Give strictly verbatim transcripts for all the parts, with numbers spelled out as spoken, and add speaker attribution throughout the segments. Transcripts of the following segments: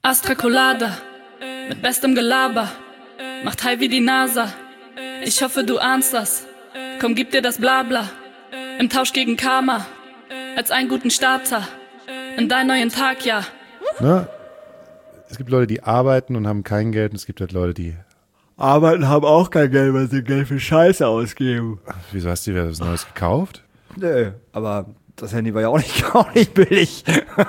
Speaker 1: Astra Colada, mit bestem Gelaber, macht high wie die NASA. Ich hoffe, du ahnst das. Komm, gib dir das Blabla. Im Tausch gegen Karma, als einen guten Starter in deinen neuen Tag, ja.
Speaker 2: Ne? Es gibt Leute, die arbeiten und haben kein Geld, und es gibt halt Leute, die
Speaker 3: arbeiten, haben auch kein Geld, weil sie Geld für Scheiße ausgeben.
Speaker 2: Ach, wieso hast du dir was Neues gekauft?
Speaker 3: Nö, aber das Handy war ja auch nicht, auch nicht billig.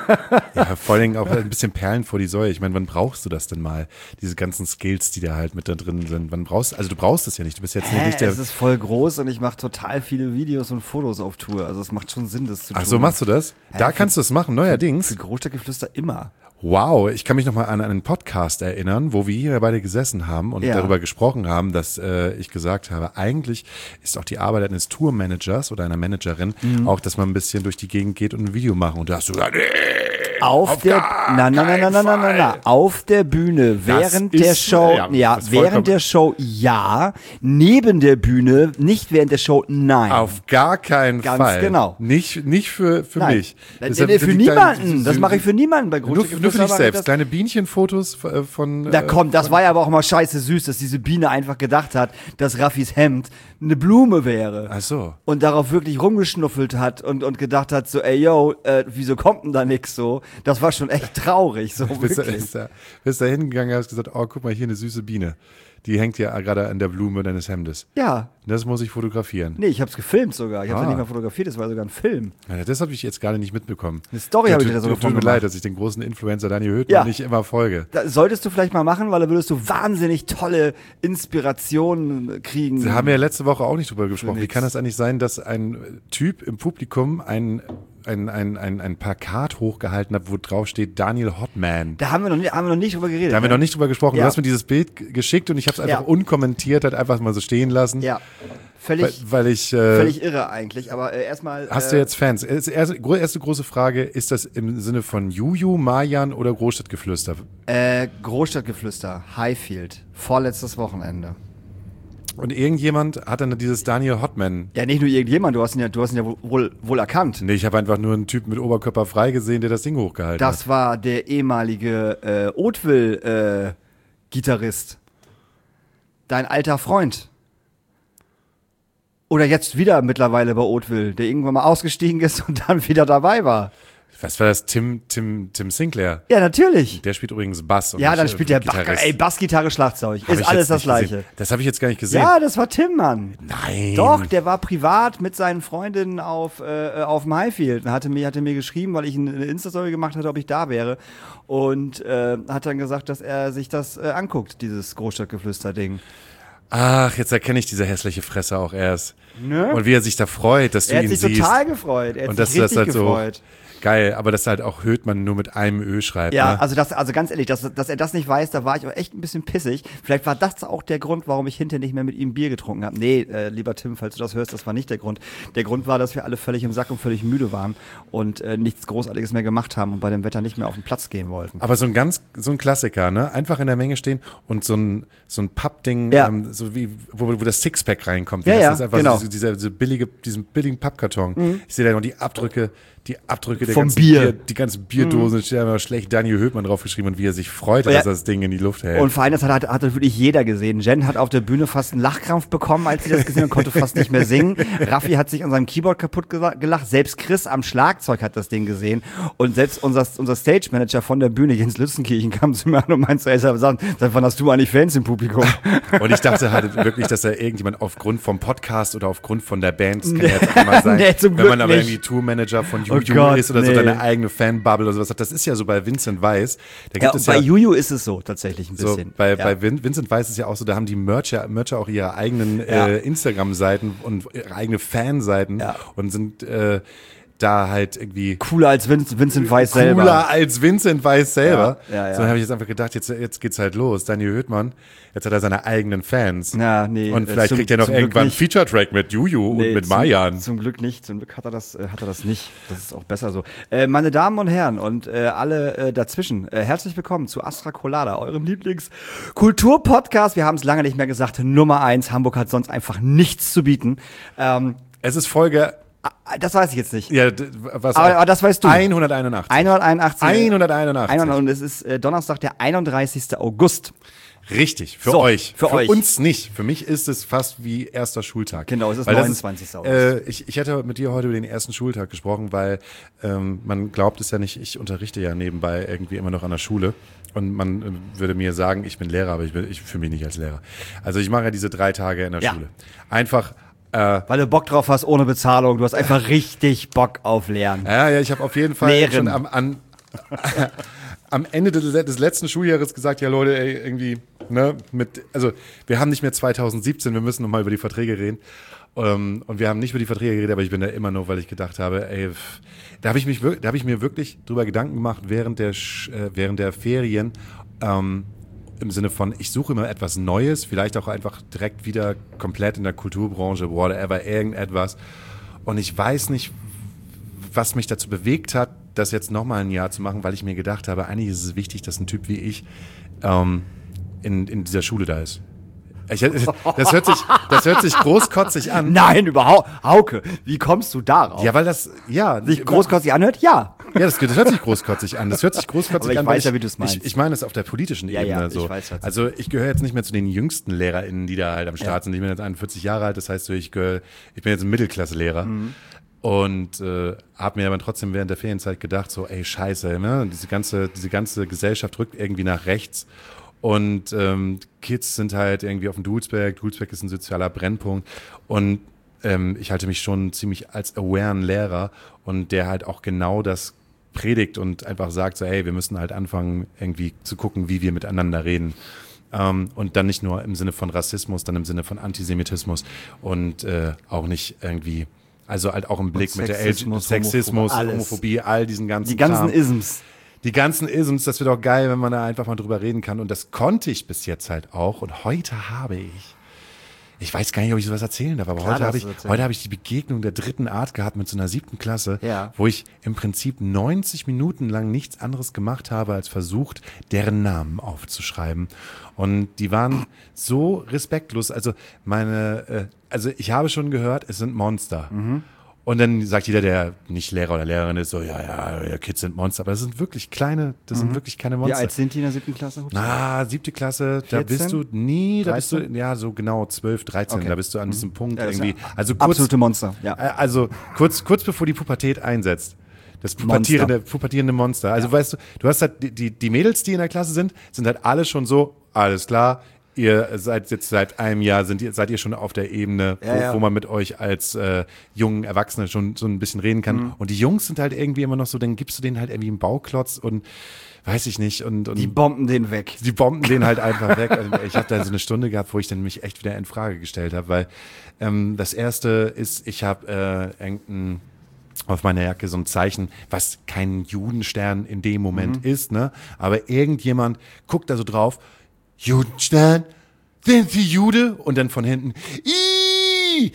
Speaker 2: Ja, vor allem auch ein bisschen Perlen vor die Säue. Ich meine, wann brauchst du das denn mal? Diese ganzen Skills, die da halt mit da drin sind. Wann brauchst also du brauchst es ja nicht. Du bist jetzt
Speaker 3: Hä,
Speaker 2: nicht der.
Speaker 3: Es ist voll groß und ich mache total viele Videos und Fotos auf Tour. Also es macht schon Sinn, das zu tun.
Speaker 2: Ach so, machst du das? Da
Speaker 3: Ja,
Speaker 2: kannst du es machen, neuerdings.
Speaker 3: Für Großstadtgeflüster immer.
Speaker 2: Wow, ich kann mich nochmal an einen Podcast erinnern, wo wir hier beide gesessen haben und
Speaker 3: Ja.
Speaker 2: darüber gesprochen haben, dass äh, ich gesagt habe, eigentlich ist auch die Arbeit eines Tourmanagers oder einer Managerin
Speaker 3: Mhm.
Speaker 2: auch, dass man ein bisschen durch die Gegend geht und ein Video machen. Und da hast du gesagt, nee,
Speaker 3: Auf,
Speaker 2: auf
Speaker 3: der,
Speaker 2: gar
Speaker 3: na, na, na, na, na, na, na, na,
Speaker 2: Fall.
Speaker 3: auf der Bühne, während
Speaker 2: ist-
Speaker 3: der Show,
Speaker 2: ja,
Speaker 3: ja,
Speaker 2: das ist vollkommen-
Speaker 3: während der Show, ja, neben der Bühne, nicht während der Show, nein.
Speaker 2: auf gar keinen
Speaker 3: Ganz
Speaker 2: Fall.
Speaker 3: genau.
Speaker 2: Nicht, nicht für, für
Speaker 3: Nein.
Speaker 2: mich.
Speaker 3: Nein,
Speaker 2: Deshalb
Speaker 3: nee, für
Speaker 2: sind die kleinen-
Speaker 3: niemanden, das mache ich für niemanden bei
Speaker 2: Nur, nur für
Speaker 3: Großstadtgeflüster.
Speaker 2: dich
Speaker 3: mache ich
Speaker 2: selbst.
Speaker 3: das-
Speaker 2: Kleine Bienchenfotos äh, von.
Speaker 3: Da
Speaker 2: äh,
Speaker 3: kommt, das war ja aber auch mal scheiße süß, dass diese Biene einfach gedacht hat, dass Raffis Hemd eine Blume wäre.
Speaker 2: Ach so.
Speaker 3: Und darauf wirklich rumgeschnuffelt hat und, und gedacht hat, so, ey, yo, äh, wieso kommt denn da nix so? Das war schon echt traurig, so
Speaker 2: Bist da,
Speaker 3: wirklich.
Speaker 2: bist, da, bist da hingegangen und hast gesagt, oh, guck mal, hier eine süße Biene. Die hängt ja gerade an der Blume deines Hemdes.
Speaker 3: Ja,
Speaker 2: Das muss ich fotografieren.
Speaker 3: nee, ich hab's gefilmt sogar. Ich hab's
Speaker 2: Ah.
Speaker 3: ja nicht mal fotografiert, das war sogar ein Film.
Speaker 2: Ja, das habe ich jetzt gerade nicht mitbekommen.
Speaker 3: Eine Story habe ich
Speaker 2: Tut-
Speaker 3: dir da sogar
Speaker 2: Tut
Speaker 3: von
Speaker 2: mir
Speaker 3: gemacht.
Speaker 2: leid, dass ich den großen Influencer Daniel Höhtmann
Speaker 3: Ja.
Speaker 2: nicht immer folge.
Speaker 3: Das solltest du vielleicht mal machen, weil da würdest du wahnsinnig tolle Inspirationen kriegen.
Speaker 2: Da haben wir ja letzte Woche auch nicht drüber gesprochen. Wie
Speaker 3: nix.
Speaker 2: kann das eigentlich sein, dass ein Typ im Publikum ein, ein, ein, ein, ein Plakat hochgehalten hat, wo drauf steht Daniel Hotman?
Speaker 3: Da haben wir noch nicht, haben wir noch nicht drüber geredet.
Speaker 2: Da haben wir
Speaker 3: ne?
Speaker 2: noch nicht drüber gesprochen.
Speaker 3: Ja.
Speaker 2: Du hast mir dieses Bild g- geschickt und ich habe es einfach
Speaker 3: Ja.
Speaker 2: unkommentiert, halt einfach mal so stehen lassen.
Speaker 3: Ja,
Speaker 2: Weil,
Speaker 3: völlig,
Speaker 2: weil ich. Äh,
Speaker 3: völlig irre eigentlich. Aber äh, erstmal.
Speaker 2: Hast
Speaker 3: äh,
Speaker 2: du jetzt Fans? Erste, erste große Frage, ist das im Sinne von Juju, Marjan oder Großstadtgeflüster?
Speaker 3: Äh, Großstadtgeflüster, Highfield, vorletztes Wochenende.
Speaker 2: Und irgendjemand hat dann dieses Daniel Hotman.
Speaker 3: Ja, nicht nur irgendjemand, du hast ihn ja, du hast ihn ja wohl, wohl erkannt.
Speaker 2: Nee, ich habe einfach nur einen Typ mit Oberkörper frei gesehen, der das Ding hochgehalten
Speaker 3: Das
Speaker 2: hat.
Speaker 3: war der ehemalige äh, Oatville-Gitarrist. Dein alter Freund. Oder jetzt wieder mittlerweile bei Oatville, der irgendwann mal ausgestiegen ist und dann wieder dabei war.
Speaker 2: Was war das? Tim, Tim, Tim Sinclair.
Speaker 3: Ja, natürlich.
Speaker 2: Der spielt übrigens Bass. Und
Speaker 3: Ja,
Speaker 2: nicht,
Speaker 3: dann
Speaker 2: äh,
Speaker 3: spielt der Ba-
Speaker 2: Gitarrist.
Speaker 3: ey, Bassgitarre, Schlagzeug.
Speaker 2: Hab
Speaker 3: Ist
Speaker 2: ich
Speaker 3: alles
Speaker 2: jetzt
Speaker 3: das
Speaker 2: nicht
Speaker 3: Gleiche.
Speaker 2: gesehen. Das habe ich jetzt gar nicht gesehen.
Speaker 3: Ja, das war Tim, Mann.
Speaker 2: Nein.
Speaker 3: Doch, der war privat mit seinen Freundinnen auf, äh, auf dem Highfield und hatte mir, hatte mir geschrieben, weil ich eine Insta-Story gemacht hatte, ob ich da wäre. Und äh, hat dann gesagt, dass er sich das äh, anguckt, dieses Großstadtgeflüster-Ding.
Speaker 2: Ach, jetzt erkenne ich diese hässliche Fresse auch erst.
Speaker 3: Ne?
Speaker 2: Und wie er sich da freut, dass du
Speaker 3: Er hat
Speaker 2: ihn
Speaker 3: sich
Speaker 2: siehst.
Speaker 3: total gefreut. Er hat
Speaker 2: Und
Speaker 3: sich
Speaker 2: dass du das
Speaker 3: richtig
Speaker 2: halt so
Speaker 3: gefreut.
Speaker 2: geil, aber dass halt auch Höhtmann nur mit einem Ö schreibt.
Speaker 3: Ja,
Speaker 2: ne?
Speaker 3: also das, also ganz ehrlich, dass, dass er das nicht weiß, da war ich auch echt ein bisschen pissig. Vielleicht war das auch der Grund, warum ich hinterher nicht mehr mit ihm Bier getrunken habe. Nee, äh, lieber Tim, falls du das hörst, das war nicht der Grund. Der Grund war, dass wir alle völlig im Sack und völlig müde waren und äh, nichts Großartiges mehr gemacht haben und bei dem Wetter nicht mehr auf den Platz gehen wollten.
Speaker 2: Aber so ein ganz, so ein Klassiker, ne? Einfach in der Menge stehen und so ein, so ein Pappding,
Speaker 3: Ja.
Speaker 2: ähm, so wie, wo, wo das Sixpack reinkommt.
Speaker 3: Ja,
Speaker 2: Wie heißt
Speaker 3: ja,
Speaker 2: das? Einfach
Speaker 3: genau.
Speaker 2: so, dieser, dieser billige, diesen billigen Pappkarton. Ich sehe da noch die Abdrücke, die Abdrücke der
Speaker 3: Vom
Speaker 2: ganzen
Speaker 3: Bier.
Speaker 2: die ganzen Bierdosen, steht einfach schlecht Daniel Höhtmann draufgeschrieben und wie er sich freut,
Speaker 3: Ja.
Speaker 2: dass er das Ding in die Luft hält.
Speaker 3: Und vor allem, das hat, hat, hat wirklich jeder gesehen. Jen hat auf der Bühne fast einen Lachkrampf bekommen, als sie das gesehen hat, und konnte fast nicht mehr singen. Raffi hat sich an seinem Keyboard kaputt gela- gelacht. Selbst Chris am Schlagzeug hat das Ding gesehen. Und selbst unser, unser Stage-Manager von der Bühne, Jens Lützenkirchen, kam zu mir an und meinte, ey, sag, sag, wann hast du eigentlich Fans im Publikum?
Speaker 2: Und ich dachte halt wirklich, dass da irgendjemand aufgrund vom Podcast oder aufgrund von der Band, das kann ja jetzt auch immer sein,
Speaker 3: Nee, zum
Speaker 2: wenn man
Speaker 3: Glück
Speaker 2: aber
Speaker 3: nicht.
Speaker 2: irgendwie Tourmanager von
Speaker 3: Oh
Speaker 2: Juju
Speaker 3: Gott,
Speaker 2: ist oder so
Speaker 3: nee.
Speaker 2: deine eigene Fanbubble oder sowas hat. Das ist ja so bei Vincent Weiss. Da gibt
Speaker 3: Ja,
Speaker 2: es
Speaker 3: bei
Speaker 2: ja,
Speaker 3: Juju ist es so, tatsächlich ein
Speaker 2: so,
Speaker 3: bisschen.
Speaker 2: bei,
Speaker 3: ja.
Speaker 2: bei Vin, Vincent Weiss ist ja auch so, da haben die Mercher, Mercher auch ihre eigenen
Speaker 3: Ja.
Speaker 2: äh, Instagram-Seiten und ihre eigene Fanseiten
Speaker 3: Ja.
Speaker 2: und sind äh, da halt irgendwie
Speaker 3: Cooler als Vincent, Vincent Weiss
Speaker 2: cooler
Speaker 3: selber.
Speaker 2: als Vincent Weiss selber.
Speaker 3: Ja, ja, ja.
Speaker 2: So habe ich jetzt einfach gedacht, jetzt, jetzt geht's halt los. Daniel Höhtmann, jetzt hat er seine eigenen Fans.
Speaker 3: Ja, nee,
Speaker 2: Und
Speaker 3: äh,
Speaker 2: vielleicht
Speaker 3: zum-
Speaker 2: kriegt er noch
Speaker 3: zum Glück
Speaker 2: irgendwann einen
Speaker 3: nicht.
Speaker 2: Feature-Track mit Juju
Speaker 3: Nee,
Speaker 2: und mit
Speaker 3: zum,
Speaker 2: Marjan.
Speaker 3: Zum Glück nicht. Zum Glück hat er das, äh, hat er das nicht. Das ist auch besser so. Äh, meine Damen und Herren und äh, alle äh, dazwischen, äh, herzlich willkommen zu Astra Colada, eurem Lieblings-Kultur-Podcast. Wir haben es lange nicht mehr gesagt. Nummer eins. Hamburg hat sonst einfach nichts zu bieten. Ähm,
Speaker 2: Es ist Folge
Speaker 3: Das weiß ich jetzt nicht.
Speaker 2: Ja, d- was
Speaker 3: Aber, aber das weißt du.
Speaker 2: hunderteinundachtzig.
Speaker 3: hunderteinundachtzig.
Speaker 2: hunderteinundachtzig.
Speaker 3: Und es ist äh, Donnerstag, der einunddreißigster August.
Speaker 2: Richtig, für
Speaker 3: So,
Speaker 2: euch.
Speaker 3: für euch.
Speaker 2: uns nicht. Für mich ist es fast wie erster Schultag.
Speaker 3: Genau, es ist
Speaker 2: Weil das
Speaker 3: neunundzwanzigster
Speaker 2: Äh, ich, ich hätte mit dir heute über den ersten Schultag gesprochen, weil ähm, man glaubt es ja nicht, ich unterrichte ja nebenbei irgendwie immer noch an der Schule. Und man äh, würde mir sagen, ich bin Lehrer, aber ich, bin, ich fühle mich nicht als Lehrer. Also ich mache ja diese drei Tage in der
Speaker 3: Ja.
Speaker 2: Schule. Einfach Äh,
Speaker 3: Weil du Bock drauf hast, ohne Bezahlung. Du hast einfach richtig Bock auf Lernen.
Speaker 2: ja, ja, ich habe auf jeden Fall
Speaker 3: Lehren.
Speaker 2: schon am, an, am Ende des, des letzten Schuljahres gesagt, ja Leute, ey, irgendwie, ne, mit, also wir haben nicht mehr zwanzig siebzehn, wir müssen nochmal über die Verträge reden. Ähm, und wir haben nicht über die Verträge geredet, aber ich bin da immer nur, weil ich gedacht habe, ey, pff, da habe ich mich, wir- da habe ich mir wirklich drüber Gedanken gemacht während der, Sch- äh, während der Ferien, ähm, im Sinne von, ich suche immer etwas Neues, vielleicht auch einfach direkt wieder komplett in der Kulturbranche, whatever, irgendetwas. Und ich weiß nicht, was mich dazu bewegt hat, das jetzt nochmal ein Jahr zu machen, weil ich mir gedacht habe, eigentlich ist es wichtig, dass ein Typ wie ich ähm, in, in dieser Schule da ist. Ich, das, hört sich, das hört sich großkotzig an.
Speaker 3: Nein, überhaupt. Hauke, wie kommst du darauf?
Speaker 2: Ja, weil das, ja.
Speaker 3: Sich großkotzig anhört? Ja.
Speaker 2: Ja, das, das hört sich großkotzig an. Das hört sich großkotzig
Speaker 3: Aber ich
Speaker 2: an.
Speaker 3: weiß
Speaker 2: weil
Speaker 3: ja, wie du's meinst.
Speaker 2: Ich, ich meine es auf der politischen
Speaker 3: Ja,
Speaker 2: Ebene
Speaker 3: ja,
Speaker 2: so.
Speaker 3: ich weiß, was-
Speaker 2: Also ich gehöre jetzt nicht mehr zu den jüngsten LehrerInnen, die da halt am Start
Speaker 3: Ja.
Speaker 2: sind. Ich bin jetzt einundvierzig Jahre alt, das heißt, so, ich, gehöre, ich bin jetzt ein Mittelklasse-Lehrer.
Speaker 3: Mhm.
Speaker 2: Und äh, habe mir aber trotzdem während der Ferienzeit gedacht, so, ey, scheiße, ne? diese, ganze, diese ganze Gesellschaft rückt irgendwie nach rechts. Und ähm, Kids sind halt irgendwie auf dem Dulsberg. Dulsberg ist ein sozialer Brennpunkt. Und ähm, ich halte mich schon ziemlich als awaren Lehrer und der halt auch genau das predigt und einfach sagt so, hey, wir müssen halt anfangen, irgendwie zu gucken, wie wir miteinander reden. Ähm, und dann nicht nur im Sinne von Rassismus, dann im Sinne von Antisemitismus und äh, auch nicht irgendwie, also halt auch im Blick mit der L G
Speaker 3: Sexismus,
Speaker 2: Sexismus,
Speaker 3: Homophobie, alles.
Speaker 2: Homophobie, all diesen ganzen
Speaker 3: Die ganzen
Speaker 2: Kram.
Speaker 3: Isms.
Speaker 2: Die ganzen Isms, das wird auch geil, wenn man da einfach mal drüber reden kann. Und das konnte ich bis jetzt halt auch. Und heute habe ich, ich weiß gar nicht, ob ich sowas erzählen darf, aber
Speaker 3: Klar
Speaker 2: heute habe
Speaker 3: darfst
Speaker 2: ich,
Speaker 3: du erzählen.
Speaker 2: heute habe ich die Begegnung der dritten Art gehabt mit so einer siebten Klasse,
Speaker 3: Ja.
Speaker 2: wo ich im Prinzip neunzig Minuten lang nichts anderes gemacht habe, als versucht, deren Namen aufzuschreiben. Und die waren so respektlos. Also meine, äh, also ich habe schon gehört, es sind Monster.
Speaker 3: Mhm.
Speaker 2: Und dann sagt jeder, der nicht Lehrer oder Lehrerin ist, so, ja, ja, ja, Kids sind Monster. Aber das sind wirklich kleine, das sind wirklich keine
Speaker 3: Wie
Speaker 2: Monster.
Speaker 3: alt sind die in der siebten Klasse?
Speaker 2: Na, siebte Klasse, da
Speaker 3: vierzehn?
Speaker 2: bist du nie, da bist du,
Speaker 3: dreizehn?
Speaker 2: ja, so genau zwölf, dreizehn,
Speaker 3: Okay.
Speaker 2: da bist du an diesem Punkt
Speaker 3: Ja, das ist
Speaker 2: irgendwie.
Speaker 3: ja
Speaker 2: Also kurz,
Speaker 3: Absolute Monster, ja.
Speaker 2: äh, also kurz, kurz bevor die Pubertät einsetzt. Das pubertierende, pubertierende Monster. Also weißt du, du hast halt die, die, die Mädels, die in der Klasse sind, sind halt alle schon so, alles klar, ihr seid jetzt seit einem Jahr, sind ihr, seid ihr schon auf der Ebene,
Speaker 3: Ja,
Speaker 2: wo,
Speaker 3: ja.
Speaker 2: wo man mit euch als äh, jungen Erwachsene schon so ein bisschen reden kann.
Speaker 3: Mhm.
Speaker 2: Und die Jungs sind halt irgendwie immer noch so, dann gibst du denen halt irgendwie einen Bauklotz und weiß ich nicht. Und, und
Speaker 3: Die bomben den weg.
Speaker 2: die bomben den halt einfach weg. Und ich habe da so eine Stunde gehabt, wo ich dann mich echt wieder in Frage gestellt habe, weil ähm, das erste ist, ich habe äh, irgendein auf meiner Jacke so ein Zeichen, was kein Judenstern in dem Moment
Speaker 3: Mhm.
Speaker 2: ist, ne? Aber irgendjemand guckt da so drauf, Judenstern, sind Sie Jude? Und dann von hinten, Ih,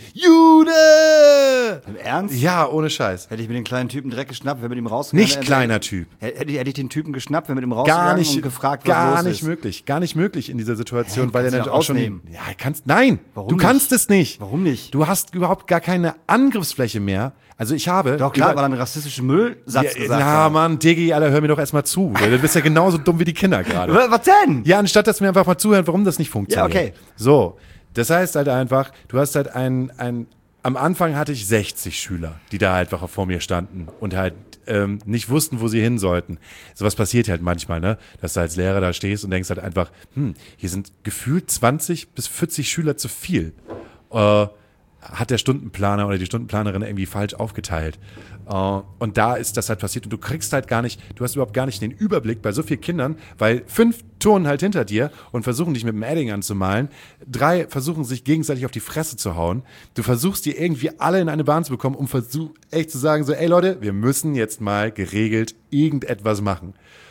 Speaker 2: Jude!
Speaker 3: Im Ernst?
Speaker 2: Ja, ohne Scheiß.
Speaker 3: Hätte ich mir den kleinen Typen direkt geschnappt, wenn mit ihm rausgegangen
Speaker 2: Nicht kleiner Typ.
Speaker 3: Hätte ich, hätte ich den Typen geschnappt, wenn mit ihm rausgegangen
Speaker 2: Gar nicht,
Speaker 3: und gefragt, was
Speaker 2: gar
Speaker 3: los
Speaker 2: nicht
Speaker 3: ist.
Speaker 2: möglich, gar nicht möglich in dieser Situation,
Speaker 3: Hä,
Speaker 2: weil er
Speaker 3: kannst du
Speaker 2: dann
Speaker 3: doch
Speaker 2: auch schon,
Speaker 3: ausnehmen.
Speaker 2: ja, kannst, nein,
Speaker 3: Warum
Speaker 2: du
Speaker 3: nicht?
Speaker 2: kannst es nicht.
Speaker 3: Warum nicht?
Speaker 2: Du hast überhaupt gar keine Angriffsfläche mehr. Also ich habe.
Speaker 3: Doch klar,
Speaker 2: über-
Speaker 3: weil er einen rassistischen Müllsatz
Speaker 2: ja,
Speaker 3: gesagt
Speaker 2: ja
Speaker 3: hat.
Speaker 2: Mann, Diggi, Alter, hör mir doch erstmal zu. Du bist ja genauso dumm wie die Kinder gerade.
Speaker 3: Was was denn?
Speaker 2: Ja, anstatt dass wir einfach mal zuhören, warum das nicht funktioniert.
Speaker 3: Ja, okay.
Speaker 2: So, das heißt halt einfach, du hast halt ein, ein, am Anfang hatte ich sechzig Schüler, die da halt einfach vor mir standen und halt ähm, nicht wussten, wo sie hin sollten. Sowas passiert halt manchmal, ne? Dass du als Lehrer da stehst und denkst halt einfach, hm, hier sind gefühlt zwanzig bis vierzig Schüler zu viel. Äh, hat der Stundenplaner oder die Stundenplanerin irgendwie falsch aufgeteilt. Uh, und da ist das halt passiert und du kriegst halt gar nicht, du hast überhaupt gar nicht den Überblick bei so vielen Kindern, weil fünf turnen halt hinter dir und versuchen dich mit dem Edding anzumalen, drei versuchen sich gegenseitig auf die Fresse zu hauen, du versuchst die irgendwie alle in eine Bahn zu bekommen, um versuch, echt zu sagen so, ey Leute, wir müssen jetzt mal geregelt irgendetwas machen.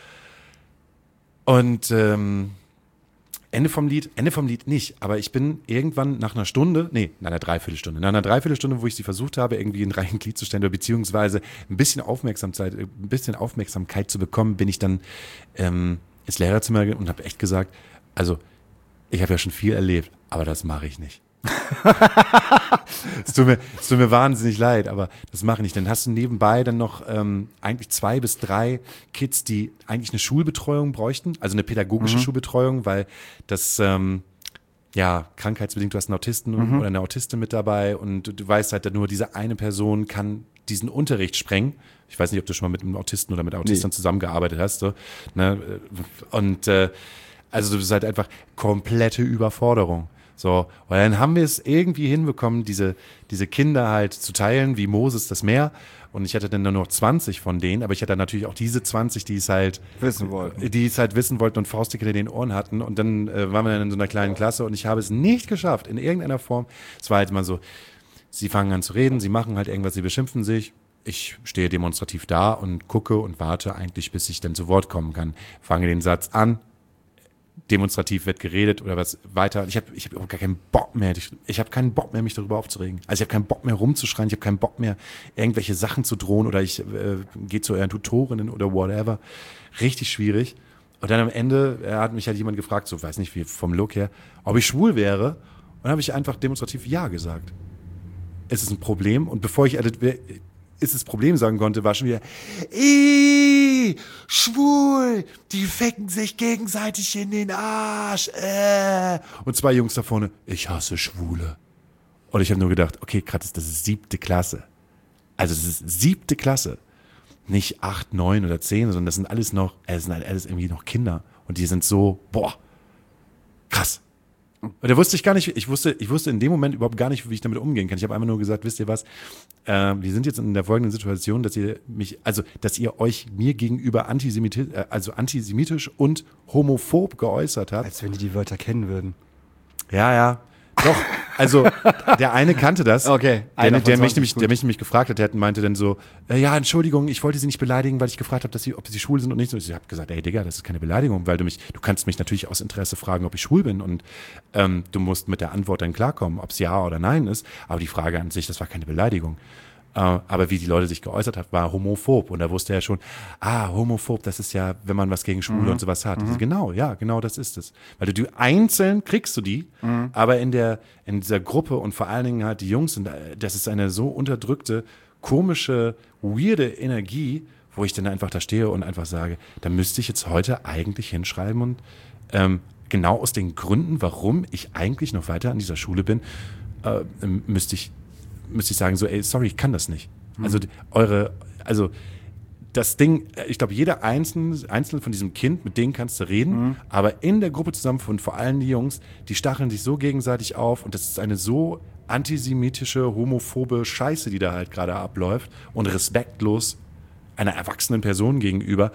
Speaker 2: Und ähm, Ende vom Lied, Ende vom Lied nicht, aber ich bin irgendwann nach einer Stunde, nee, nach einer Dreiviertelstunde, nach einer Dreiviertelstunde, wo ich sie versucht habe, irgendwie in reinen Glied zu stellen, oder beziehungsweise ein bisschen Aufmerksamkeit, ein bisschen Aufmerksamkeit zu bekommen, bin ich dann ähm, ins Lehrerzimmer und habe echt gesagt, also ich habe ja schon viel erlebt, aber das mache ich nicht. Es tut, mir, es tut mir wahnsinnig leid, aber das mache ich nicht. Dann hast du nebenbei dann noch ähm, eigentlich zwei bis drei Kids, die eigentlich eine Schulbetreuung bräuchten, also eine pädagogische mhm. Schulbetreuung, weil das, ähm, ja, krankheitsbedingt, du hast einen Autisten mhm. oder eine Autistin mit dabei und du, du weißt halt, nur diese eine Person kann diesen Unterricht sprengen. Ich weiß nicht, ob du schon mal mit einem Autisten oder mit Autistern nee. zusammengearbeitet hast. So, ne? Und äh, also du bist halt einfach komplette Überforderung. So, und dann haben wir es irgendwie hinbekommen, diese, diese Kinder halt zu teilen, wie Moses das Meer. Und ich hatte dann nur noch zwanzig von denen, aber ich hatte natürlich auch diese zwanzig, die es halt
Speaker 3: wissen wollten.
Speaker 2: Die es halt wissen wollten und Faustdicke in den Ohren hatten. Und dann äh, waren wir dann in so einer kleinen Klasse und ich habe es nicht geschafft, in irgendeiner Form. Es war halt immer so, sie fangen an zu reden, sie machen halt irgendwas, sie beschimpfen sich. Ich stehe demonstrativ da und gucke und warte eigentlich, bis ich dann zu Wort kommen kann. Fange den Satz an. Demonstrativ wird geredet oder was weiter. Ich habe ich hab gar keinen Bock mehr. Ich, ich habe keinen Bock mehr, mich darüber aufzuregen. Also ich habe keinen Bock mehr rumzuschreien. Ich habe keinen Bock mehr, irgendwelche Sachen zu drohen oder ich äh, gehe zu euren Tutorinnen oder whatever. Richtig schwierig. Und dann am Ende äh, hat mich halt jemand gefragt, so weiß nicht wie vom Look her, ob ich schwul wäre. Und dann habe ich einfach demonstrativ Ja gesagt. Es ist ein Problem. Und bevor ich ist das Problem sagen konnte, war schon wieder Ih, schwul, die ficken sich gegenseitig in den Arsch. Äh. Und zwei Jungs da vorne, ich hasse Schwule. Und ich habe nur gedacht, okay, krass, das ist siebte Klasse. Also das ist siebte Klasse. Nicht acht, neun oder zehn, sondern das sind alles noch, das sind alles irgendwie noch Kinder. Und die sind so, boah, krass. Und da wusste ich gar nicht, ich wusste, ich wusste in dem Moment überhaupt gar nicht, wie ich damit umgehen kann. Ich habe einfach nur gesagt, wisst ihr was, äh, wir sind jetzt in der folgenden Situation, dass ihr mich, also, dass ihr euch mir gegenüber antisemitisch, äh, also antisemitisch und homophob geäußert habt.
Speaker 3: Als wenn die die Wörter kennen würden.
Speaker 2: Ja, ja. Doch, also der eine kannte das,
Speaker 3: okay,
Speaker 2: der, der, mich nämlich, der mich nämlich gefragt hat, der meinte dann so, äh, ja, Entschuldigung, ich wollte Sie nicht beleidigen, weil ich gefragt habe, dass Sie, ob Sie schwul sind und nicht. Und ich habe gesagt, ey Digga, das ist keine Beleidigung, weil du mich, du kannst mich natürlich aus Interesse fragen, ob ich schwul bin und ähm, du musst mit der Antwort dann klarkommen, ob es ja oder nein ist. Aber die Frage an sich, das war keine Beleidigung. Uh, aber wie die Leute sich geäußert haben, war homophob. Und da wusste er schon, ah, homophob, das ist ja, wenn man was gegen Schwule mhm. und sowas hat. Mhm. Genau, ja, genau das ist es. Weil du, du einzeln kriegst du die, mhm. aber in der, in dieser Gruppe und vor allen Dingen halt die Jungs, sind, das ist eine so unterdrückte, komische, weirde Energie, wo ich dann einfach da stehe und einfach sage, da müsste ich jetzt heute eigentlich hinschreiben und ähm, genau aus den Gründen, warum ich eigentlich noch weiter an dieser Schule bin, äh, müsste ich müsste ich sagen, so, ey, sorry, ich kann das nicht. Hm. Also eure, also das Ding, ich glaube, jeder Einzelne, Einzelne von diesem Kind, mit denen kannst du reden, hm. aber in der Gruppe zusammen von vor allem die Jungs, die stacheln sich so gegenseitig auf und das ist eine so antisemitische, homophobe Scheiße, die da halt gerade abläuft und respektlos einer erwachsenen Person gegenüber.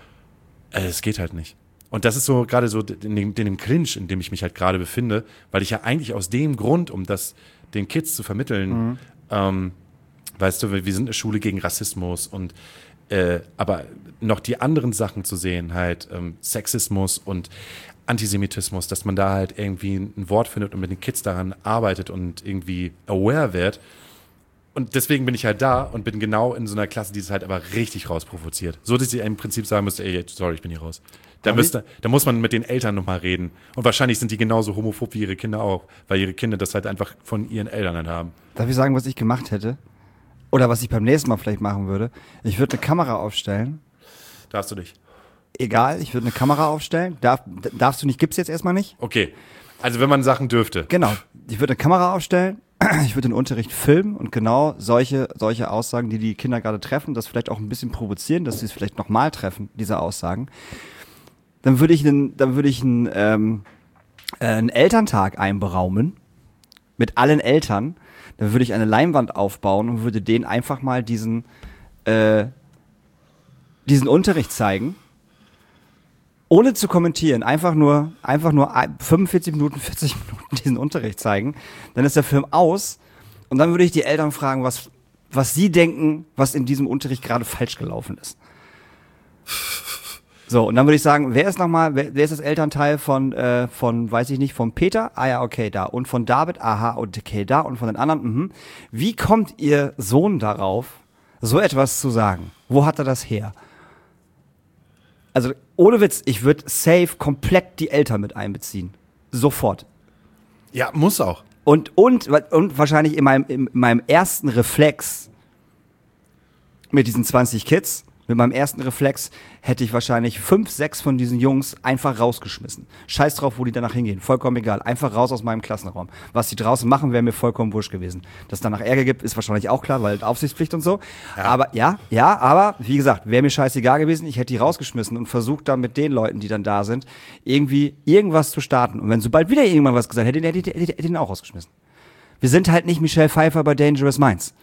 Speaker 2: Äh, es geht halt nicht. Und das ist so gerade so in dem, in dem Clinch, in dem ich mich halt gerade befinde, weil ich ja eigentlich aus dem Grund, um das den Kids zu vermitteln, mhm. ähm, weißt du, wir sind eine Schule gegen Rassismus und äh, aber noch die anderen Sachen zu sehen, halt ähm, Sexismus und Antisemitismus, dass man da halt irgendwie ein Wort findet und mit den Kids daran arbeitet und irgendwie aware wird. Und deswegen bin ich halt da und bin genau in so einer Klasse, die es halt aber richtig rausprovoziert. So, dass ich im Prinzip sagen müsste, ey, sorry, ich bin hier raus. Da, müsste, da muss man mit den Eltern nochmal reden. Und wahrscheinlich sind die genauso homophob wie ihre Kinder auch, weil ihre Kinder das halt einfach von ihren Eltern halt haben.
Speaker 3: Darf ich sagen, was ich gemacht hätte? Oder was ich beim nächsten Mal vielleicht machen würde? Ich würde eine Kamera aufstellen.
Speaker 2: Darfst du nicht.
Speaker 3: Egal, ich würde eine Kamera aufstellen. Darf, darfst du nicht, gibt's jetzt erstmal nicht?
Speaker 2: Okay, also wenn man Sachen dürfte.
Speaker 3: Genau, ich würde eine Kamera aufstellen. Ich würde den Unterricht filmen und genau solche, solche Aussagen, die die Kinder gerade treffen, das vielleicht auch ein bisschen provozieren, dass sie es vielleicht nochmal treffen, diese Aussagen. Dann würde ich einen, dann würde ich einen, ähm, äh, einen Elterntag einberaumen mit allen Eltern. Dann würde ich eine Leinwand aufbauen und würde denen einfach mal diesen, äh, diesen Unterricht zeigen. Ohne zu kommentieren, einfach nur, einfach nur fünfundvierzig Minuten, vierzig Minuten diesen Unterricht zeigen. Dann ist der Film aus und dann würde ich die Eltern fragen, was, was sie denken, was in diesem Unterricht gerade falsch gelaufen ist. So, und dann würde ich sagen, wer ist nochmal, wer, wer ist das Elternteil von, äh, von, weiß ich nicht, von Peter? Ah ja, okay, da. Und von David? Aha, okay, da. Und von den anderen? Mhm. Wie kommt ihr Sohn darauf, so etwas zu sagen? Wo hat er das her? Also, ohne Witz, ich würde safe komplett die Eltern mit einbeziehen. Sofort.
Speaker 2: Ja, muss auch.
Speaker 3: Und Und, und, und wahrscheinlich in meinem, in meinem ersten Reflex mit diesen zwanzig Kids, mit meinem ersten Reflex hätte ich wahrscheinlich fünf, sechs von diesen Jungs einfach rausgeschmissen. Scheiß drauf, wo die danach hingehen. Vollkommen egal. Einfach raus aus meinem Klassenraum. Was die draußen machen, wäre mir vollkommen wurscht gewesen. Dass es danach Ärger gibt, ist wahrscheinlich auch klar, weil Aufsichtspflicht und so. Ja. Aber ja, ja, aber wie gesagt, wäre mir scheißegal gewesen. Ich hätte die rausgeschmissen und versucht dann mit den Leuten, die dann da sind, irgendwie irgendwas zu starten. Und wenn sobald wieder irgendwann was gesagt hätte, hätte ich hätte, hätte ihn auch rausgeschmissen. Wir sind halt nicht Michelle Pfeiffer bei Dangerous Minds.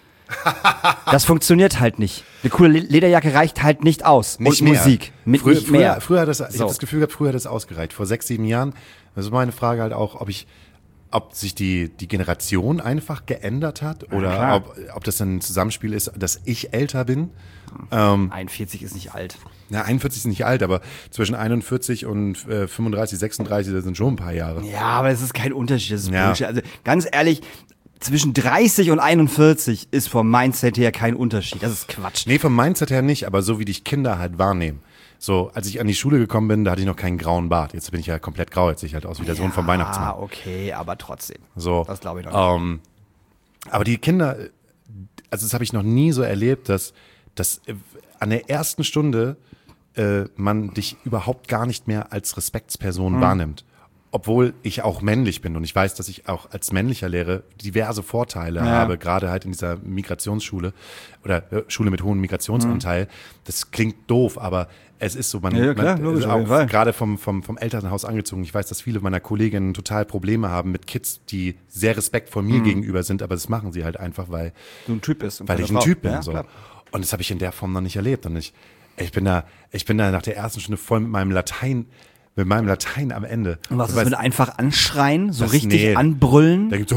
Speaker 3: Das funktioniert halt nicht. Eine coole Lederjacke reicht halt nicht aus.
Speaker 2: Nicht
Speaker 3: und
Speaker 2: mehr.
Speaker 3: Musik. Mit
Speaker 2: früher,
Speaker 3: nicht mehr.
Speaker 2: Früher, früher hat das, ich
Speaker 3: so.
Speaker 2: habe das Gefühl gehabt, früher hat das ausgereicht. Vor sechs, sieben Jahren. Das ist meine Frage halt auch, ob ich, ob sich die, die Generation einfach geändert hat oder
Speaker 3: ja,
Speaker 2: ob, ob das ein Zusammenspiel ist, dass ich älter bin. Ähm,
Speaker 3: einundvierzig ist nicht alt.
Speaker 2: Na, einundvierzig ist nicht alt, aber zwischen einundvierzig und äh, fünfunddreißig, sechsunddreißig, das sind schon ein paar Jahre.
Speaker 3: Ja, aber es ist kein Unterschied, das ist
Speaker 2: Ja.
Speaker 3: Bullshit. Also ganz ehrlich, zwischen dreißig und einundvierzig ist vom Mindset her kein Unterschied. Das ist Quatsch.
Speaker 2: Nee, vom Mindset her nicht, aber so wie dich Kinder halt wahrnehmen. So, als ich an die Schule gekommen bin, da hatte ich noch keinen grauen Bart. Jetzt bin ich ja komplett grau, jetzt sehe ich halt aus wie der Sohn vom Weihnachtsmann.
Speaker 3: Ah, okay, aber trotzdem.
Speaker 2: So,
Speaker 3: Das glaube ich noch nicht.
Speaker 2: Ähm, aber die Kinder, also das habe ich noch nie so erlebt, dass, dass äh, an der ersten Stunde äh, man dich überhaupt gar nicht mehr als Respektsperson
Speaker 3: Mhm.
Speaker 2: wahrnimmt. Obwohl ich auch männlich bin und ich weiß, dass ich auch als männlicher Lehrer diverse Vorteile
Speaker 3: Ja.
Speaker 2: habe, gerade halt in dieser Migrationsschule oder äh, Schule mit hohem Migrationsanteil. Das klingt doof, aber es ist so, man,
Speaker 3: Ja, klar,
Speaker 2: man
Speaker 3: logisch, auf jeden
Speaker 2: auch
Speaker 3: Fall.
Speaker 2: gerade vom, vom, vom Elternhaus angezogen. Ich weiß, dass viele meiner Kolleginnen total Probleme haben mit Kids, die sehr respektvoll
Speaker 3: Mhm.
Speaker 2: mir gegenüber sind, aber das machen sie halt einfach, weil,
Speaker 3: Du ein Typ bist. und
Speaker 2: weil
Speaker 3: keine
Speaker 2: ich ein
Speaker 3: Frau.
Speaker 2: Typ bin.
Speaker 3: Ja,
Speaker 2: so.
Speaker 3: klar.
Speaker 2: Und das habe ich in der Form noch nicht erlebt. Und ich, ich bin da, ich bin da nach der ersten Stunde voll mit meinem Latein, mit meinem Latein am Ende.
Speaker 3: Und was
Speaker 2: Du
Speaker 3: ist
Speaker 2: weißt,
Speaker 3: mit einfach anschreien, so
Speaker 2: Das-
Speaker 3: richtig
Speaker 2: nee.
Speaker 3: anbrüllen?
Speaker 2: da gibt's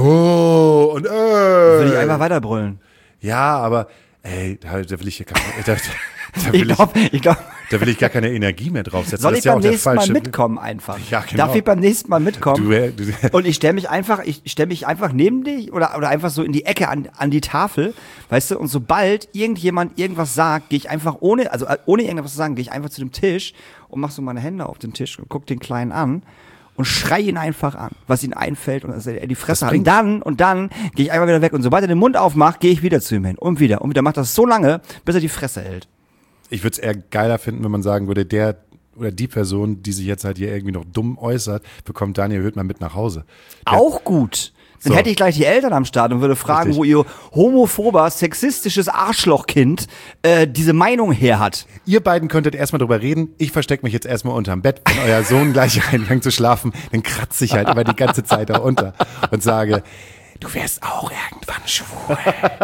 Speaker 2: oh und äh.
Speaker 3: Würde ich einfach weiterbrüllen.
Speaker 2: Ja, aber ey, da, da will ich hier gar, da, da,
Speaker 3: Ich
Speaker 2: will ich,
Speaker 3: glaube, ich glaube,
Speaker 2: da will ich gar keine Energie mehr draufsetzen.
Speaker 3: soll
Speaker 2: Das
Speaker 3: ich
Speaker 2: ist ja
Speaker 3: beim
Speaker 2: auch der
Speaker 3: nächsten Mal
Speaker 2: falsche-
Speaker 3: mitkommen einfach?
Speaker 2: Ja, genau.
Speaker 3: Darf ich beim nächsten Mal mitkommen?
Speaker 2: Du, äh, du,
Speaker 3: Und ich stelle mich einfach, ich stelle mich einfach neben dich oder, oder einfach so in die Ecke an, an die Tafel, weißt du, und sobald irgendjemand irgendwas sagt, gehe ich einfach ohne, also äh, ohne irgendwas zu sagen, gehe ich einfach zu dem Tisch und mach so meine Hände auf den Tisch und guck den Kleinen an und schrei ihn einfach an, was ihm einfällt und dass er die Fresse hat. Und dann, und dann gehe ich einfach wieder weg und sobald er den Mund aufmacht, gehe ich wieder zu ihm hin und wieder und wieder macht das so lange, bis er die Fresse hält.
Speaker 2: ich würde es eher geiler finden, wenn man sagen würde, der oder die Person, die sich jetzt halt hier irgendwie noch dumm äußert, bekommt Daniel Höhtmann mit nach Hause. Der,
Speaker 3: Auch gut. Dann
Speaker 2: So.
Speaker 3: hätte ich gleich die Eltern am Start und würde fragen,
Speaker 2: Richtig.
Speaker 3: wo ihr homophober, sexistisches Arschlochkind äh, diese Meinung her hat.
Speaker 2: Ihr beiden könntet erstmal drüber reden. Ich verstecke mich jetzt erstmal unterm Bett. Wenn euer Sohn gleich anfängt zu schlafen, dann kratze ich halt immer die ganze Zeit da unter und sage, du wirst auch irgendwann schwul.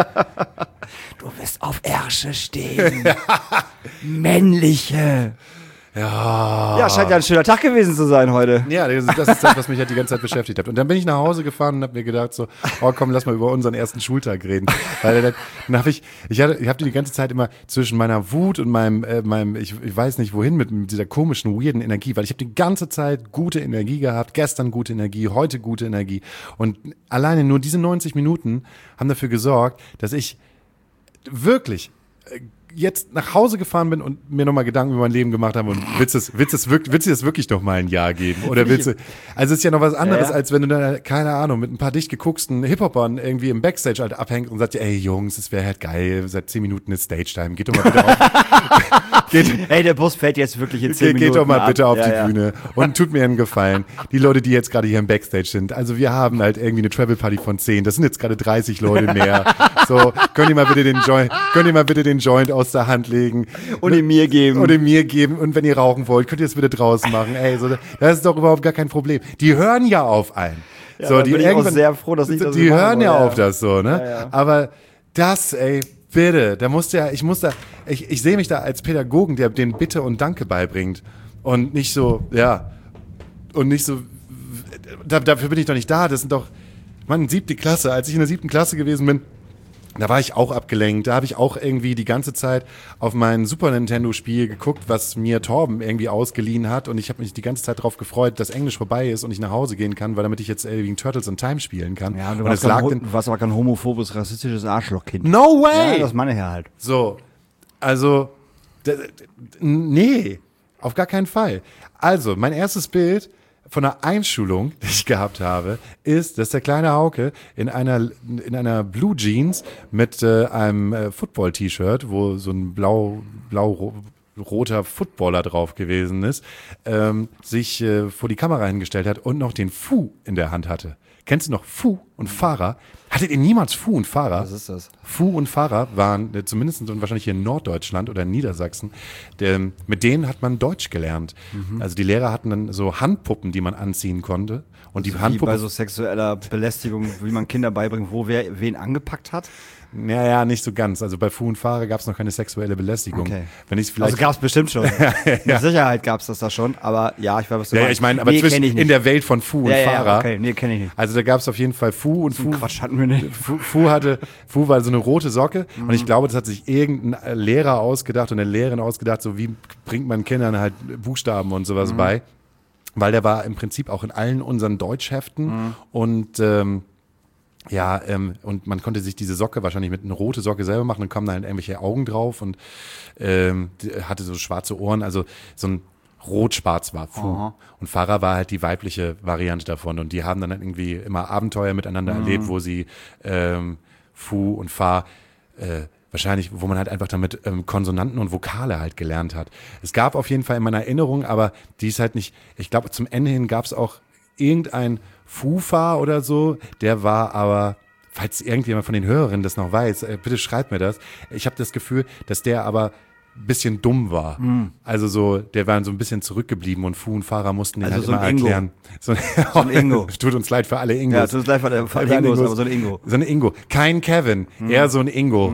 Speaker 3: Du wirst auf Ärsche stehen. Männliche.
Speaker 2: Ja.
Speaker 3: Ja, scheint ja ein schöner Tag gewesen zu sein heute.
Speaker 2: Ja, das ist, das ist das, was mich halt die ganze Zeit beschäftigt hat. Und dann bin ich nach Hause gefahren und habe mir gedacht so, oh komm, lass mal über unseren ersten Schultag reden. Weil dann, dann habe ich, ich hatte, ich habe die ganze Zeit immer zwischen meiner Wut und meinem, äh, meinem, ich, ich weiß nicht wohin mit, mit dieser komischen, weirden Energie, weil ich habe die ganze Zeit gute Energie gehabt, gestern gute Energie, heute gute Energie. Und alleine nur diese neunzig Minuten haben dafür gesorgt, dass ich wirklich äh, jetzt nach Hause gefahren bin und mir nochmal Gedanken über mein Leben gemacht habe und willst du es, willst du es wirklich, willst du es wirklich noch mal ein Jahr geben? Oder willst du, also es ist ja noch was anderes,
Speaker 3: Ja, ja.
Speaker 2: als wenn du da, keine Ahnung, mit ein paar dicht gegucksten Hip-Hopern irgendwie im Backstage halt abhängst und sagst, ey Jungs, es wäre halt geil, seit zehn Minuten ist Stage-Time, geht doch mal bitte auf, geht,
Speaker 3: Ey, der Bus fährt jetzt wirklich in zehn
Speaker 2: Ge
Speaker 3: Minuten
Speaker 2: geht doch mal
Speaker 3: ab.
Speaker 2: bitte auf
Speaker 3: Ja,
Speaker 2: die
Speaker 3: ja.
Speaker 2: Bühne und tut mir einen Gefallen. Die Leute, die jetzt gerade hier im Backstage sind, also wir haben halt irgendwie eine Travel Party von zehn, das sind jetzt gerade dreißig Leute mehr. So, könnt ihr mal bitte den Joint, könnt ihr mal bitte den Joint aus der Hand legen.
Speaker 3: Und ihn mir geben.
Speaker 2: Und ihn mir geben. Und wenn ihr rauchen wollt, könnt ihr es bitte draußen machen. Ey, so, das ist doch überhaupt gar kein Problem. Die hören ja auf einen.
Speaker 3: Ja,
Speaker 2: so,
Speaker 3: da
Speaker 2: die
Speaker 3: bin ich auch
Speaker 2: irgendwann-
Speaker 3: sehr froh, dass ich das
Speaker 2: Die
Speaker 3: so machen
Speaker 2: hören ja
Speaker 3: wollte,
Speaker 2: auf
Speaker 3: ja.
Speaker 2: das so, ne?
Speaker 3: Ja, ja.
Speaker 2: Aber das, ey, bitte, da musst du ja, ich muss da, ich, ich sehe mich da als Pädagogen, der den Bitte und Danke beibringt. Und nicht so, ja, und nicht so, da, dafür bin ich doch nicht da. Das sind doch, Mann, siebte Klasse. Als ich in der siebten Klasse gewesen bin, da war ich auch abgelenkt. Da habe ich auch irgendwie die ganze Zeit auf mein Super Nintendo-Spiel geguckt, was mir Torben irgendwie ausgeliehen hat. Und ich habe mich die ganze Zeit darauf gefreut, dass Englisch vorbei ist und ich nach Hause gehen kann, weil damit ich jetzt äh, wegen Turtles in Time spielen kann.
Speaker 3: Ja, du
Speaker 2: und
Speaker 3: warst,
Speaker 2: es lag
Speaker 3: kein,
Speaker 2: dann,
Speaker 3: du warst aber kein homophobes, rassistisches Arschlochkind.
Speaker 2: no way!
Speaker 3: Ja, das meine ich ja halt.
Speaker 2: So, also, d- d- nee, auf gar keinen Fall. Also, mein erstes Bild von einer Einschulung, die ich gehabt habe, ist, dass der kleine Hauke in einer, in einer Blue Jeans mit äh, einem äh, Football-T-Shirt, wo so ein blau, blau roter Footballer drauf gewesen ist, ähm, sich äh, vor die Kamera hingestellt hat und noch den Fu in der Hand hatte. Kennst du noch Fu und Fahrer? Hattet ihr niemals Fu und Fahrer?
Speaker 3: Was ist das?
Speaker 2: Fu und Fahrer waren äh, zumindest und wahrscheinlich hier in Norddeutschland oder in Niedersachsen, der, mit denen hat man Deutsch gelernt. Mhm. Also die Lehrer hatten dann so Handpuppen, die man anziehen konnte. Und die
Speaker 3: Also
Speaker 2: Handpuppen,
Speaker 3: wie bei so sexueller Belästigung, wie man Kinder beibringt, wo wer wen angepackt hat?
Speaker 2: Naja, nicht so ganz. Also bei Fu und Fahrer gab es noch keine sexuelle Belästigung.
Speaker 3: Okay.
Speaker 2: Wenn ich vielleicht
Speaker 3: Also gab es bestimmt schon. ja, ja. Mit Sicherheit gab es das da schon, aber ja, ich weiß, was du
Speaker 2: ja,
Speaker 3: meinst.
Speaker 2: ich meine, aber
Speaker 3: nee,
Speaker 2: zwischen,
Speaker 3: ich nicht.
Speaker 2: in der Welt von Fu und
Speaker 3: ja, ja,
Speaker 2: Fahrer.
Speaker 3: Okay, nee, kenne ich nicht.
Speaker 2: Also da gab es auf jeden Fall Fu und Fu.
Speaker 3: Quatsch hatten wir nicht.
Speaker 2: Fu, Fu hatte, Fu war so eine rote Socke
Speaker 3: Mhm.
Speaker 2: und ich glaube, das hat sich irgendein Lehrer ausgedacht und eine Lehrerin ausgedacht, so wie bringt man Kindern halt Buchstaben und sowas
Speaker 3: Mhm.
Speaker 2: bei. Weil der war im Prinzip auch in allen unseren Deutschheften
Speaker 3: Mhm.
Speaker 2: und ähm, ja, ähm, und man konnte sich diese Socke wahrscheinlich mit einer rote Socke selber machen, dann kamen da halt irgendwelche Augen drauf und ähm, die hatte so schwarze Ohren, also so ein Rot-Schwarz war Fu.
Speaker 3: Aha.
Speaker 2: Und Farah war halt die weibliche Variante davon und die haben dann halt irgendwie immer Abenteuer miteinander
Speaker 3: Mhm.
Speaker 2: erlebt, wo sie ähm, Fu und Fa äh, wahrscheinlich, wo man halt einfach damit ähm, Konsonanten und Vokale halt gelernt hat. Es gab auf jeden Fall in meiner Erinnerung, aber die ist halt nicht, ich glaube zum Ende hin gab es auch irgendein Fufa oder so, der war aber, falls irgendjemand von den Hörerinnen das noch weiß, äh, bitte schreibt mir das. Ich habe das Gefühl, dass der aber ein bisschen dumm war.
Speaker 3: Mhm.
Speaker 2: Also so, der war so ein bisschen zurückgeblieben und Fu und Fahrer mussten ihn
Speaker 3: Also
Speaker 2: halt
Speaker 3: so ein
Speaker 2: immer
Speaker 3: Ingo.
Speaker 2: erklären. So,
Speaker 3: So ein Ingo.
Speaker 2: Tut uns leid für alle Ingos.
Speaker 3: Ja, tut uns leid für alle- für alle Ingos, aber so ein Ingo.
Speaker 2: So ein Ingo. Kein Kevin, eher so ein Ingo.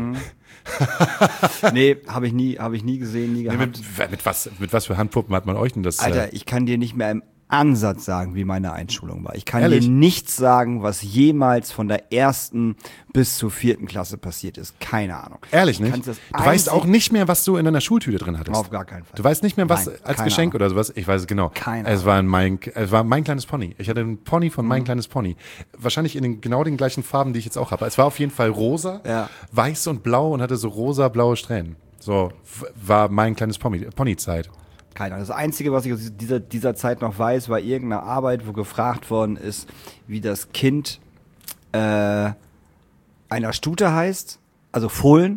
Speaker 3: Nee, habe ich nie, habe ich nie gesehen, nie
Speaker 2: Nee,
Speaker 3: gehabt.
Speaker 2: mit, mit, was, mit was für Handpuppen hat man euch denn das? äh,
Speaker 3: Alter, ich kann dir nicht mehr im Ansatz sagen, wie meine Einschulung war. Ich kann
Speaker 2: Ehrlich?
Speaker 3: dir nichts sagen, was jemals von der ersten bis zur vierten Klasse passiert ist. Keine Ahnung.
Speaker 2: Ehrlich
Speaker 3: Du
Speaker 2: nicht?
Speaker 3: kannst das
Speaker 2: Du weißt
Speaker 3: einzig-
Speaker 2: auch nicht mehr, was du in deiner Schultüte drin hattest.
Speaker 3: Auf gar keinen Fall.
Speaker 2: Du weißt nicht mehr, was
Speaker 3: Nein,
Speaker 2: als
Speaker 3: keine
Speaker 2: Geschenk
Speaker 3: Ahnung.
Speaker 2: oder sowas. Ich weiß es genau.
Speaker 3: Keine
Speaker 2: es war, ein mein, es war mein kleines Pony. Ich hatte einen Pony von
Speaker 3: Mhm.
Speaker 2: mein kleines Pony. Wahrscheinlich in den, genau den gleichen Farben, die ich jetzt auch habe. Es war auf jeden Fall rosa,
Speaker 3: Ja.
Speaker 2: weiß und blau und hatte so rosa-blaue Strähnen. So f- war mein kleines Pony, Ponyzeit.
Speaker 3: Keine Ahnung. Das Einzige, was ich aus dieser, dieser Zeit noch weiß, war irgendeine Arbeit, wo gefragt worden ist, wie das Kind äh, einer Stute heißt, also Fohlen,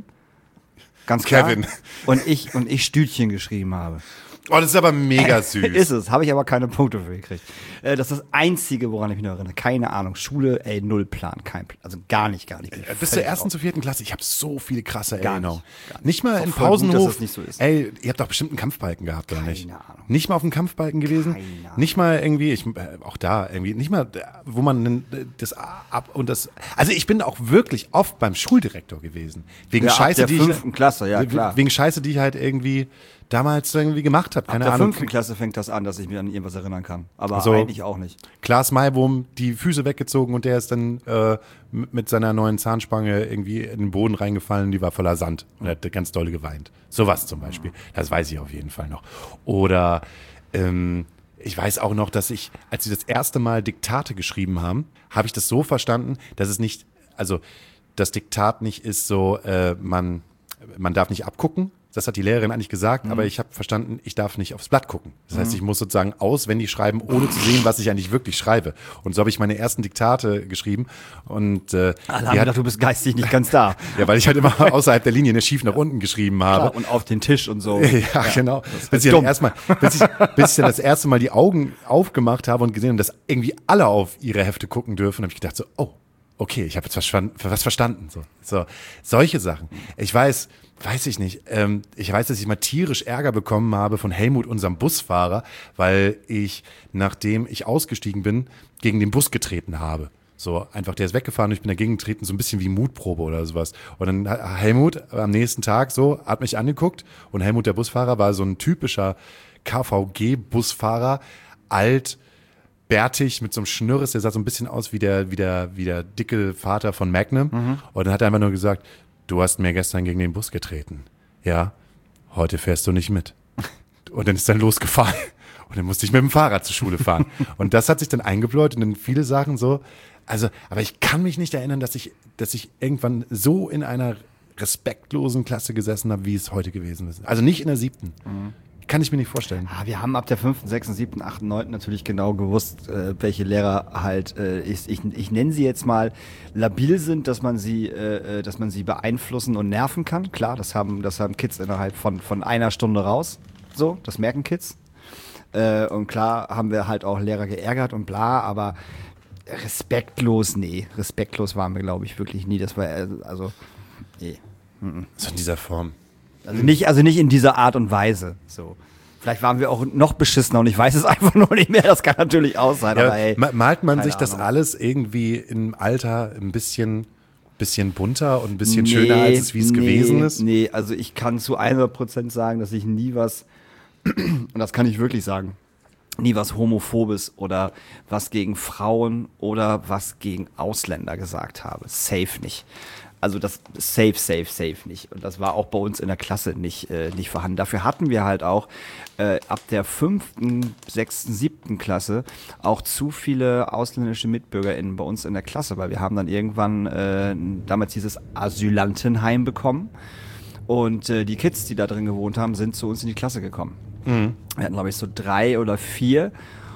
Speaker 3: ganz klar.
Speaker 2: Kevin.
Speaker 3: Und ich, und ich Stütchen geschrieben habe.
Speaker 2: Oh, das ist aber mega süß.
Speaker 3: Ist es, habe ich aber keine Punkte für gekriegt. Äh, das ist das Einzige, woran ich mich noch erinnere. Keine Ahnung. Schule, ey, null Plan, kein Plan. Also gar nicht, gar nicht. Bin
Speaker 2: Bis zur
Speaker 3: völlig
Speaker 2: ersten
Speaker 3: raus.
Speaker 2: zur vierten Klasse, ich habe so viele krasse
Speaker 3: Gar
Speaker 2: Erinnerungen.
Speaker 3: nicht, gar nicht.
Speaker 2: Nicht mal
Speaker 3: Ist
Speaker 2: im
Speaker 3: auch voll gut, dass
Speaker 2: Pausenhof.
Speaker 3: das nicht so ist.
Speaker 2: Ey, ihr habt doch bestimmt einen Kampfbalken gehabt, oder
Speaker 3: Keine
Speaker 2: nicht?
Speaker 3: Ahnung.
Speaker 2: Nicht mal auf dem Kampfbalken gewesen?
Speaker 3: Keine Ahnung.
Speaker 2: Nicht mal irgendwie, ich, äh, auch da irgendwie, nicht mal, äh, wo man nen- das ab und das. Also ich bin auch wirklich oft beim Schuldirektor gewesen. Wegen
Speaker 3: Ja, ab
Speaker 2: Scheiße,
Speaker 3: der
Speaker 2: die
Speaker 3: fünften
Speaker 2: ich.
Speaker 3: Klasse, ja,
Speaker 2: we-
Speaker 3: klar.
Speaker 2: Wegen Scheiße, die ich halt irgendwie damals irgendwie gemacht habe.
Speaker 3: Ab
Speaker 2: Keine
Speaker 3: der
Speaker 2: Ahnung.
Speaker 3: fünften Klasse fängt das an, dass ich mich an irgendwas erinnern kann. Aber
Speaker 2: So.
Speaker 3: eigentlich auch nicht.
Speaker 2: Klaas Maibohm die Füße weggezogen und der ist dann äh, m- mit seiner neuen Zahnspange irgendwie in den Boden reingefallen, die war voller Sand und er hat ganz doll geweint. Sowas zum Beispiel. Das weiß ich auf jeden Fall noch. Oder ähm, ich weiß auch noch, dass ich, als sie das erste Mal Diktate geschrieben haben, habe ich das so verstanden, dass es nicht, also das Diktat nicht ist so, äh, man, man darf nicht abgucken. Das hat die Lehrerin eigentlich gesagt, aber ich habe verstanden, ich darf nicht aufs Blatt gucken. Das heißt, ich muss sozusagen auswendig schreiben, ohne zu sehen, was ich eigentlich wirklich schreibe. Und so habe ich meine ersten Diktate geschrieben. Und äh,
Speaker 3: Alle
Speaker 2: die
Speaker 3: haben
Speaker 2: hat,
Speaker 3: gedacht, du bist geistig nicht ganz da.
Speaker 2: ja, weil ich halt immer außerhalb der Linie schief nach unten geschrieben habe.
Speaker 3: Klar, und auf den Tisch und so.
Speaker 2: Ja, genau. Bis ich,
Speaker 3: dumm.
Speaker 2: dann erstmal, bis, ich, bis ich dann das erste Mal die Augen aufgemacht habe und gesehen habe, dass irgendwie alle auf ihre Hefte gucken dürfen, habe ich gedacht so, oh, okay, ich habe jetzt was, verstanden- was verstanden. So, so, solche Sachen. Ich weiß, weiß ich nicht. Ähm, ich weiß, dass ich mal tierisch Ärger bekommen habe von Helmut, unserem Busfahrer, weil ich, nachdem ich ausgestiegen bin, gegen den Bus getreten habe. So, einfach, der ist weggefahren und ich bin dagegen getreten, so ein bisschen wie Mutprobe oder sowas. Und dann hat Helmut am nächsten Tag so, hat mich angeguckt und Helmut, der Busfahrer, war so ein typischer K V G-Busfahrer, alt, bärtig, mit so einem Schnürres, der sah so ein bisschen aus wie der, wie der, wie der dicke Vater von Magnum.
Speaker 3: Mhm.
Speaker 2: Und dann hat er einfach nur gesagt, du hast mir gestern gegen den Bus getreten. Ja, heute fährst du nicht mit. Und dann ist er losgefahren. Und dann musste ich mit dem Fahrrad zur Schule fahren. Und das hat sich dann eingebläut und dann viele Sachen so. Also, aber ich kann mich nicht erinnern, dass ich, dass ich irgendwann so in einer respektlosen Klasse gesessen habe, wie es heute gewesen ist. Also nicht in der siebten. Kann ich mir nicht vorstellen.
Speaker 3: Ah, wir haben ab der fünften, sechsten, siebten, achten, neunten natürlich genau gewusst, äh, welche Lehrer halt, äh, ich, ich, ich nenne sie jetzt mal labil sind, dass man sie, äh, dass man sie beeinflussen und nerven kann. Klar, das haben, das haben Kids innerhalb von, von einer Stunde raus. So, das merken Kids. Äh, und klar haben wir halt auch Lehrer geärgert und bla, aber respektlos, nee, respektlos waren wir, glaube ich, wirklich nie. Das war, also, nee.
Speaker 2: So in dieser Form.
Speaker 3: Also nicht, also nicht in dieser Art und Weise. So. Vielleicht waren wir auch noch beschissener und ich weiß es einfach nur nicht mehr. Das kann natürlich auch sein.
Speaker 2: Ja,
Speaker 3: aber ey,
Speaker 2: malt man
Speaker 3: keine
Speaker 2: sich das
Speaker 3: Ahnung.
Speaker 2: alles irgendwie im Alter ein bisschen, bisschen bunter und ein bisschen
Speaker 3: Nee,
Speaker 2: schöner, als es wie es
Speaker 3: nee,
Speaker 2: gewesen ist?
Speaker 3: Nee, also ich kann zu hundert Prozent sagen, dass ich nie was, und das kann ich wirklich sagen, nie was Homophobes oder was gegen Frauen oder was gegen Ausländer gesagt habe. Safe nicht. Also das safe, safe, safe nicht. Und das war auch bei uns in der Klasse nicht, äh, nicht vorhanden. Dafür hatten wir halt auch äh, ab der fünften, sechsten, siebten Klasse auch zu viele ausländische MitbürgerInnen bei uns in der Klasse, weil wir haben dann irgendwann äh, damals dieses Asylantenheim bekommen. Und äh, die Kids, die da drin gewohnt haben, sind zu uns in die Klasse gekommen. Mhm. Wir hatten, glaube ich, so drei oder vier.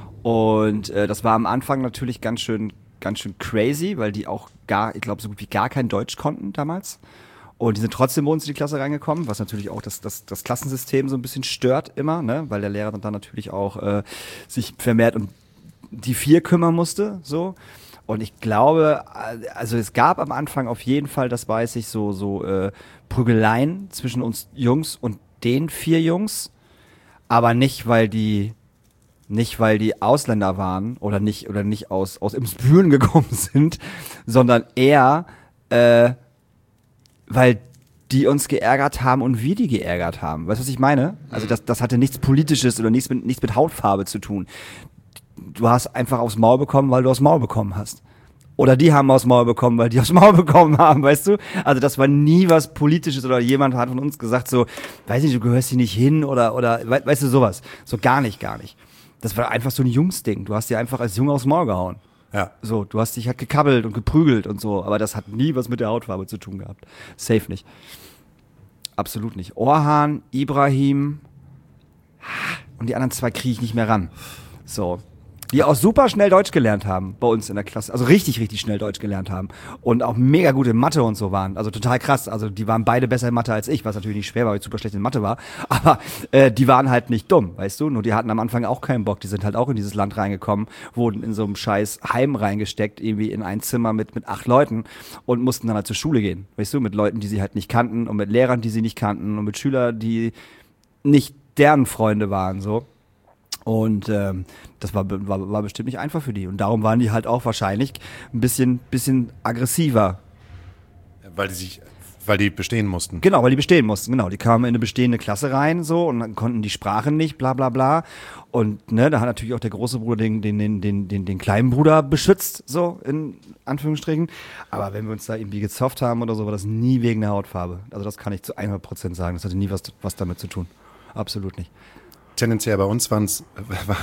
Speaker 3: Und äh, das war am Anfang natürlich ganz schön ganz schön crazy, weil die auch gar, ich glaube, so gut wie gar kein Deutsch konnten damals. Und die sind trotzdem bei uns in die Klasse reingekommen, was natürlich auch das, das, das Klassensystem so ein bisschen stört immer, ne? Weil der Lehrer dann natürlich auch äh, sich vermehrt um die vier kümmern musste, so. Und ich glaube, also es gab am Anfang auf jeden Fall, das weiß ich, so, so äh, Prügeleien zwischen uns Jungs und den vier Jungs, aber nicht, weil die Nicht, weil die Ausländer waren oder nicht oder nicht aus, aus Emsbüren gekommen sind, sondern eher, äh, weil die uns geärgert haben und wir die geärgert haben. Weißt du, was ich meine? Also das, das hatte nichts Politisches oder nichts mit, nichts mit Hautfarbe zu tun. Du hast einfach aufs Maul bekommen, weil du aufs Maul bekommen hast. Oder die haben aufs Maul bekommen, weil die aufs Maul bekommen haben, weißt du? Also das war nie was Politisches oder jemand hat von uns gesagt so, weiß nicht, du gehörst hier nicht hin oder, oder we, weißt du, sowas. So gar nicht, gar nicht. Das war einfach so ein Jungsding. Du hast dir einfach als Junge aufs Maul gehauen.
Speaker 2: Ja.
Speaker 3: So, du hast dich halt gekabbelt und geprügelt und so, aber das hat nie was mit der Hautfarbe zu tun gehabt. Safe nicht. Absolut nicht. Orhan, Ibrahim und die anderen zwei kriege ich nicht mehr ran. So. Die auch super schnell Deutsch gelernt haben bei uns in der Klasse. Also richtig, richtig schnell Deutsch gelernt haben. Und auch mega gut in Mathe und so waren. Also total krass. Also die waren beide besser in Mathe als ich, was natürlich nicht schwer war, weil ich super schlecht in Mathe war. Aber äh, die waren halt nicht dumm, weißt du? Nur die hatten am Anfang auch keinen Bock. Die sind halt auch in dieses Land reingekommen, wurden in so einem scheiß Heim reingesteckt, irgendwie in ein Zimmer mit, mit acht Leuten und mussten dann halt zur Schule gehen. Weißt du? Mit Leuten, die sie halt nicht kannten und mit Lehrern, die sie nicht kannten und mit Schülern, die nicht deren Freunde waren, so. Und ähm, das war, war, war bestimmt nicht einfach für die. Und darum waren die halt auch wahrscheinlich ein bisschen, bisschen aggressiver.
Speaker 2: Weil die sich, weil die bestehen mussten.
Speaker 3: Genau, weil die bestehen mussten, genau. Die kamen in eine bestehende Klasse rein so und dann konnten die Sprachen nicht, bla bla bla. Und ne, da hat natürlich auch der große Bruder den, den, den, den, den, den kleinen Bruder beschützt, so in Anführungsstrichen. Aber wenn wir uns da irgendwie gezofft haben oder so, war das nie wegen der Hautfarbe. Also das kann ich zu hundert Prozent sagen. Das hatte nie was, was damit zu tun. Absolut nicht.
Speaker 2: Tendenziell bei uns waren es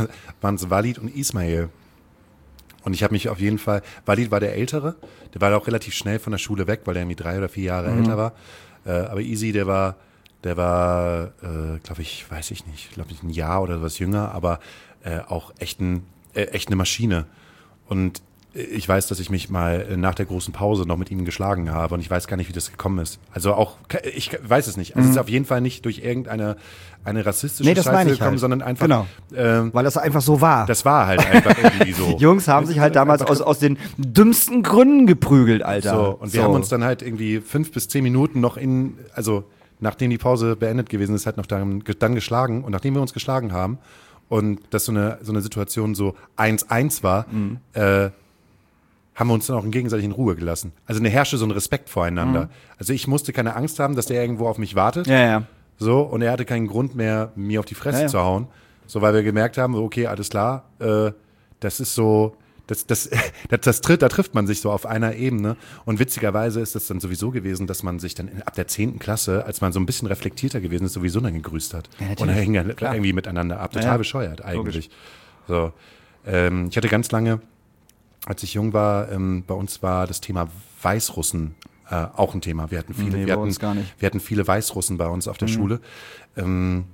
Speaker 2: Walid und Ismail. Und ich habe mich auf jeden Fall, Walid war der Ältere, der war auch relativ schnell von der Schule weg, weil der irgendwie drei oder vier Jahre mhm. älter war. Äh, aber Isi, der war, der war, äh, glaube ich, weiß ich nicht, glaube ich ein Jahr oder was jünger, aber äh, auch echt, ein, äh, echt eine Maschine. Und ich weiß, dass ich mich mal nach der großen Pause noch mit ihm geschlagen habe und ich weiß gar nicht, wie das gekommen ist. Also auch, ich weiß es nicht. Also mhm. es ist auf jeden Fall nicht durch irgendeine eine rassistische
Speaker 3: nee, das
Speaker 2: Scheiße gekommen,
Speaker 3: halt.
Speaker 2: sondern einfach,
Speaker 3: genau.
Speaker 2: ähm,
Speaker 3: weil das einfach so war.
Speaker 2: Das war halt einfach irgendwie so.
Speaker 3: Jungs haben sich halt damals aus, aus den dümmsten Gründen geprügelt, Alter.
Speaker 2: So, und wir
Speaker 3: so.
Speaker 2: haben uns dann halt irgendwie fünf bis zehn Minuten noch in, also nachdem die Pause beendet gewesen ist, halt noch dann, dann geschlagen und nachdem wir uns geschlagen haben und dass so eine, so eine Situation so eins eins war, mhm. äh, haben wir uns dann auch gegenseitig in Ruhe gelassen. Also eine herrschte so ein Respekt voreinander. Mhm. Also ich musste keine Angst haben, dass der irgendwo auf mich wartet.
Speaker 3: Ja, ja.
Speaker 2: So, und er hatte keinen Grund mehr, mir auf die Fresse
Speaker 3: ja, ja.
Speaker 2: zu hauen. So, weil wir gemerkt haben, okay, alles klar, äh, das ist so, das, das, das, das tritt, da trifft man sich so auf einer Ebene. Und witzigerweise ist das dann sowieso gewesen, dass man sich dann in, ab der zehnten Klasse, als man so ein bisschen reflektierter gewesen ist, sowieso dann gegrüßt hat.
Speaker 3: Ja,
Speaker 2: und da hing dann irgendwie miteinander ab. Total ja, ja. bescheuert eigentlich. So, ähm, ich hatte ganz lange, als ich jung war, ähm, bei uns war das Thema Weißrussen äh, auch ein Thema. Wir hatten viele,
Speaker 3: nee,
Speaker 2: wir, hatten,
Speaker 3: uns gar nicht.
Speaker 2: wir hatten viele Weißrussen bei uns auf der mhm. Schule. Ähm,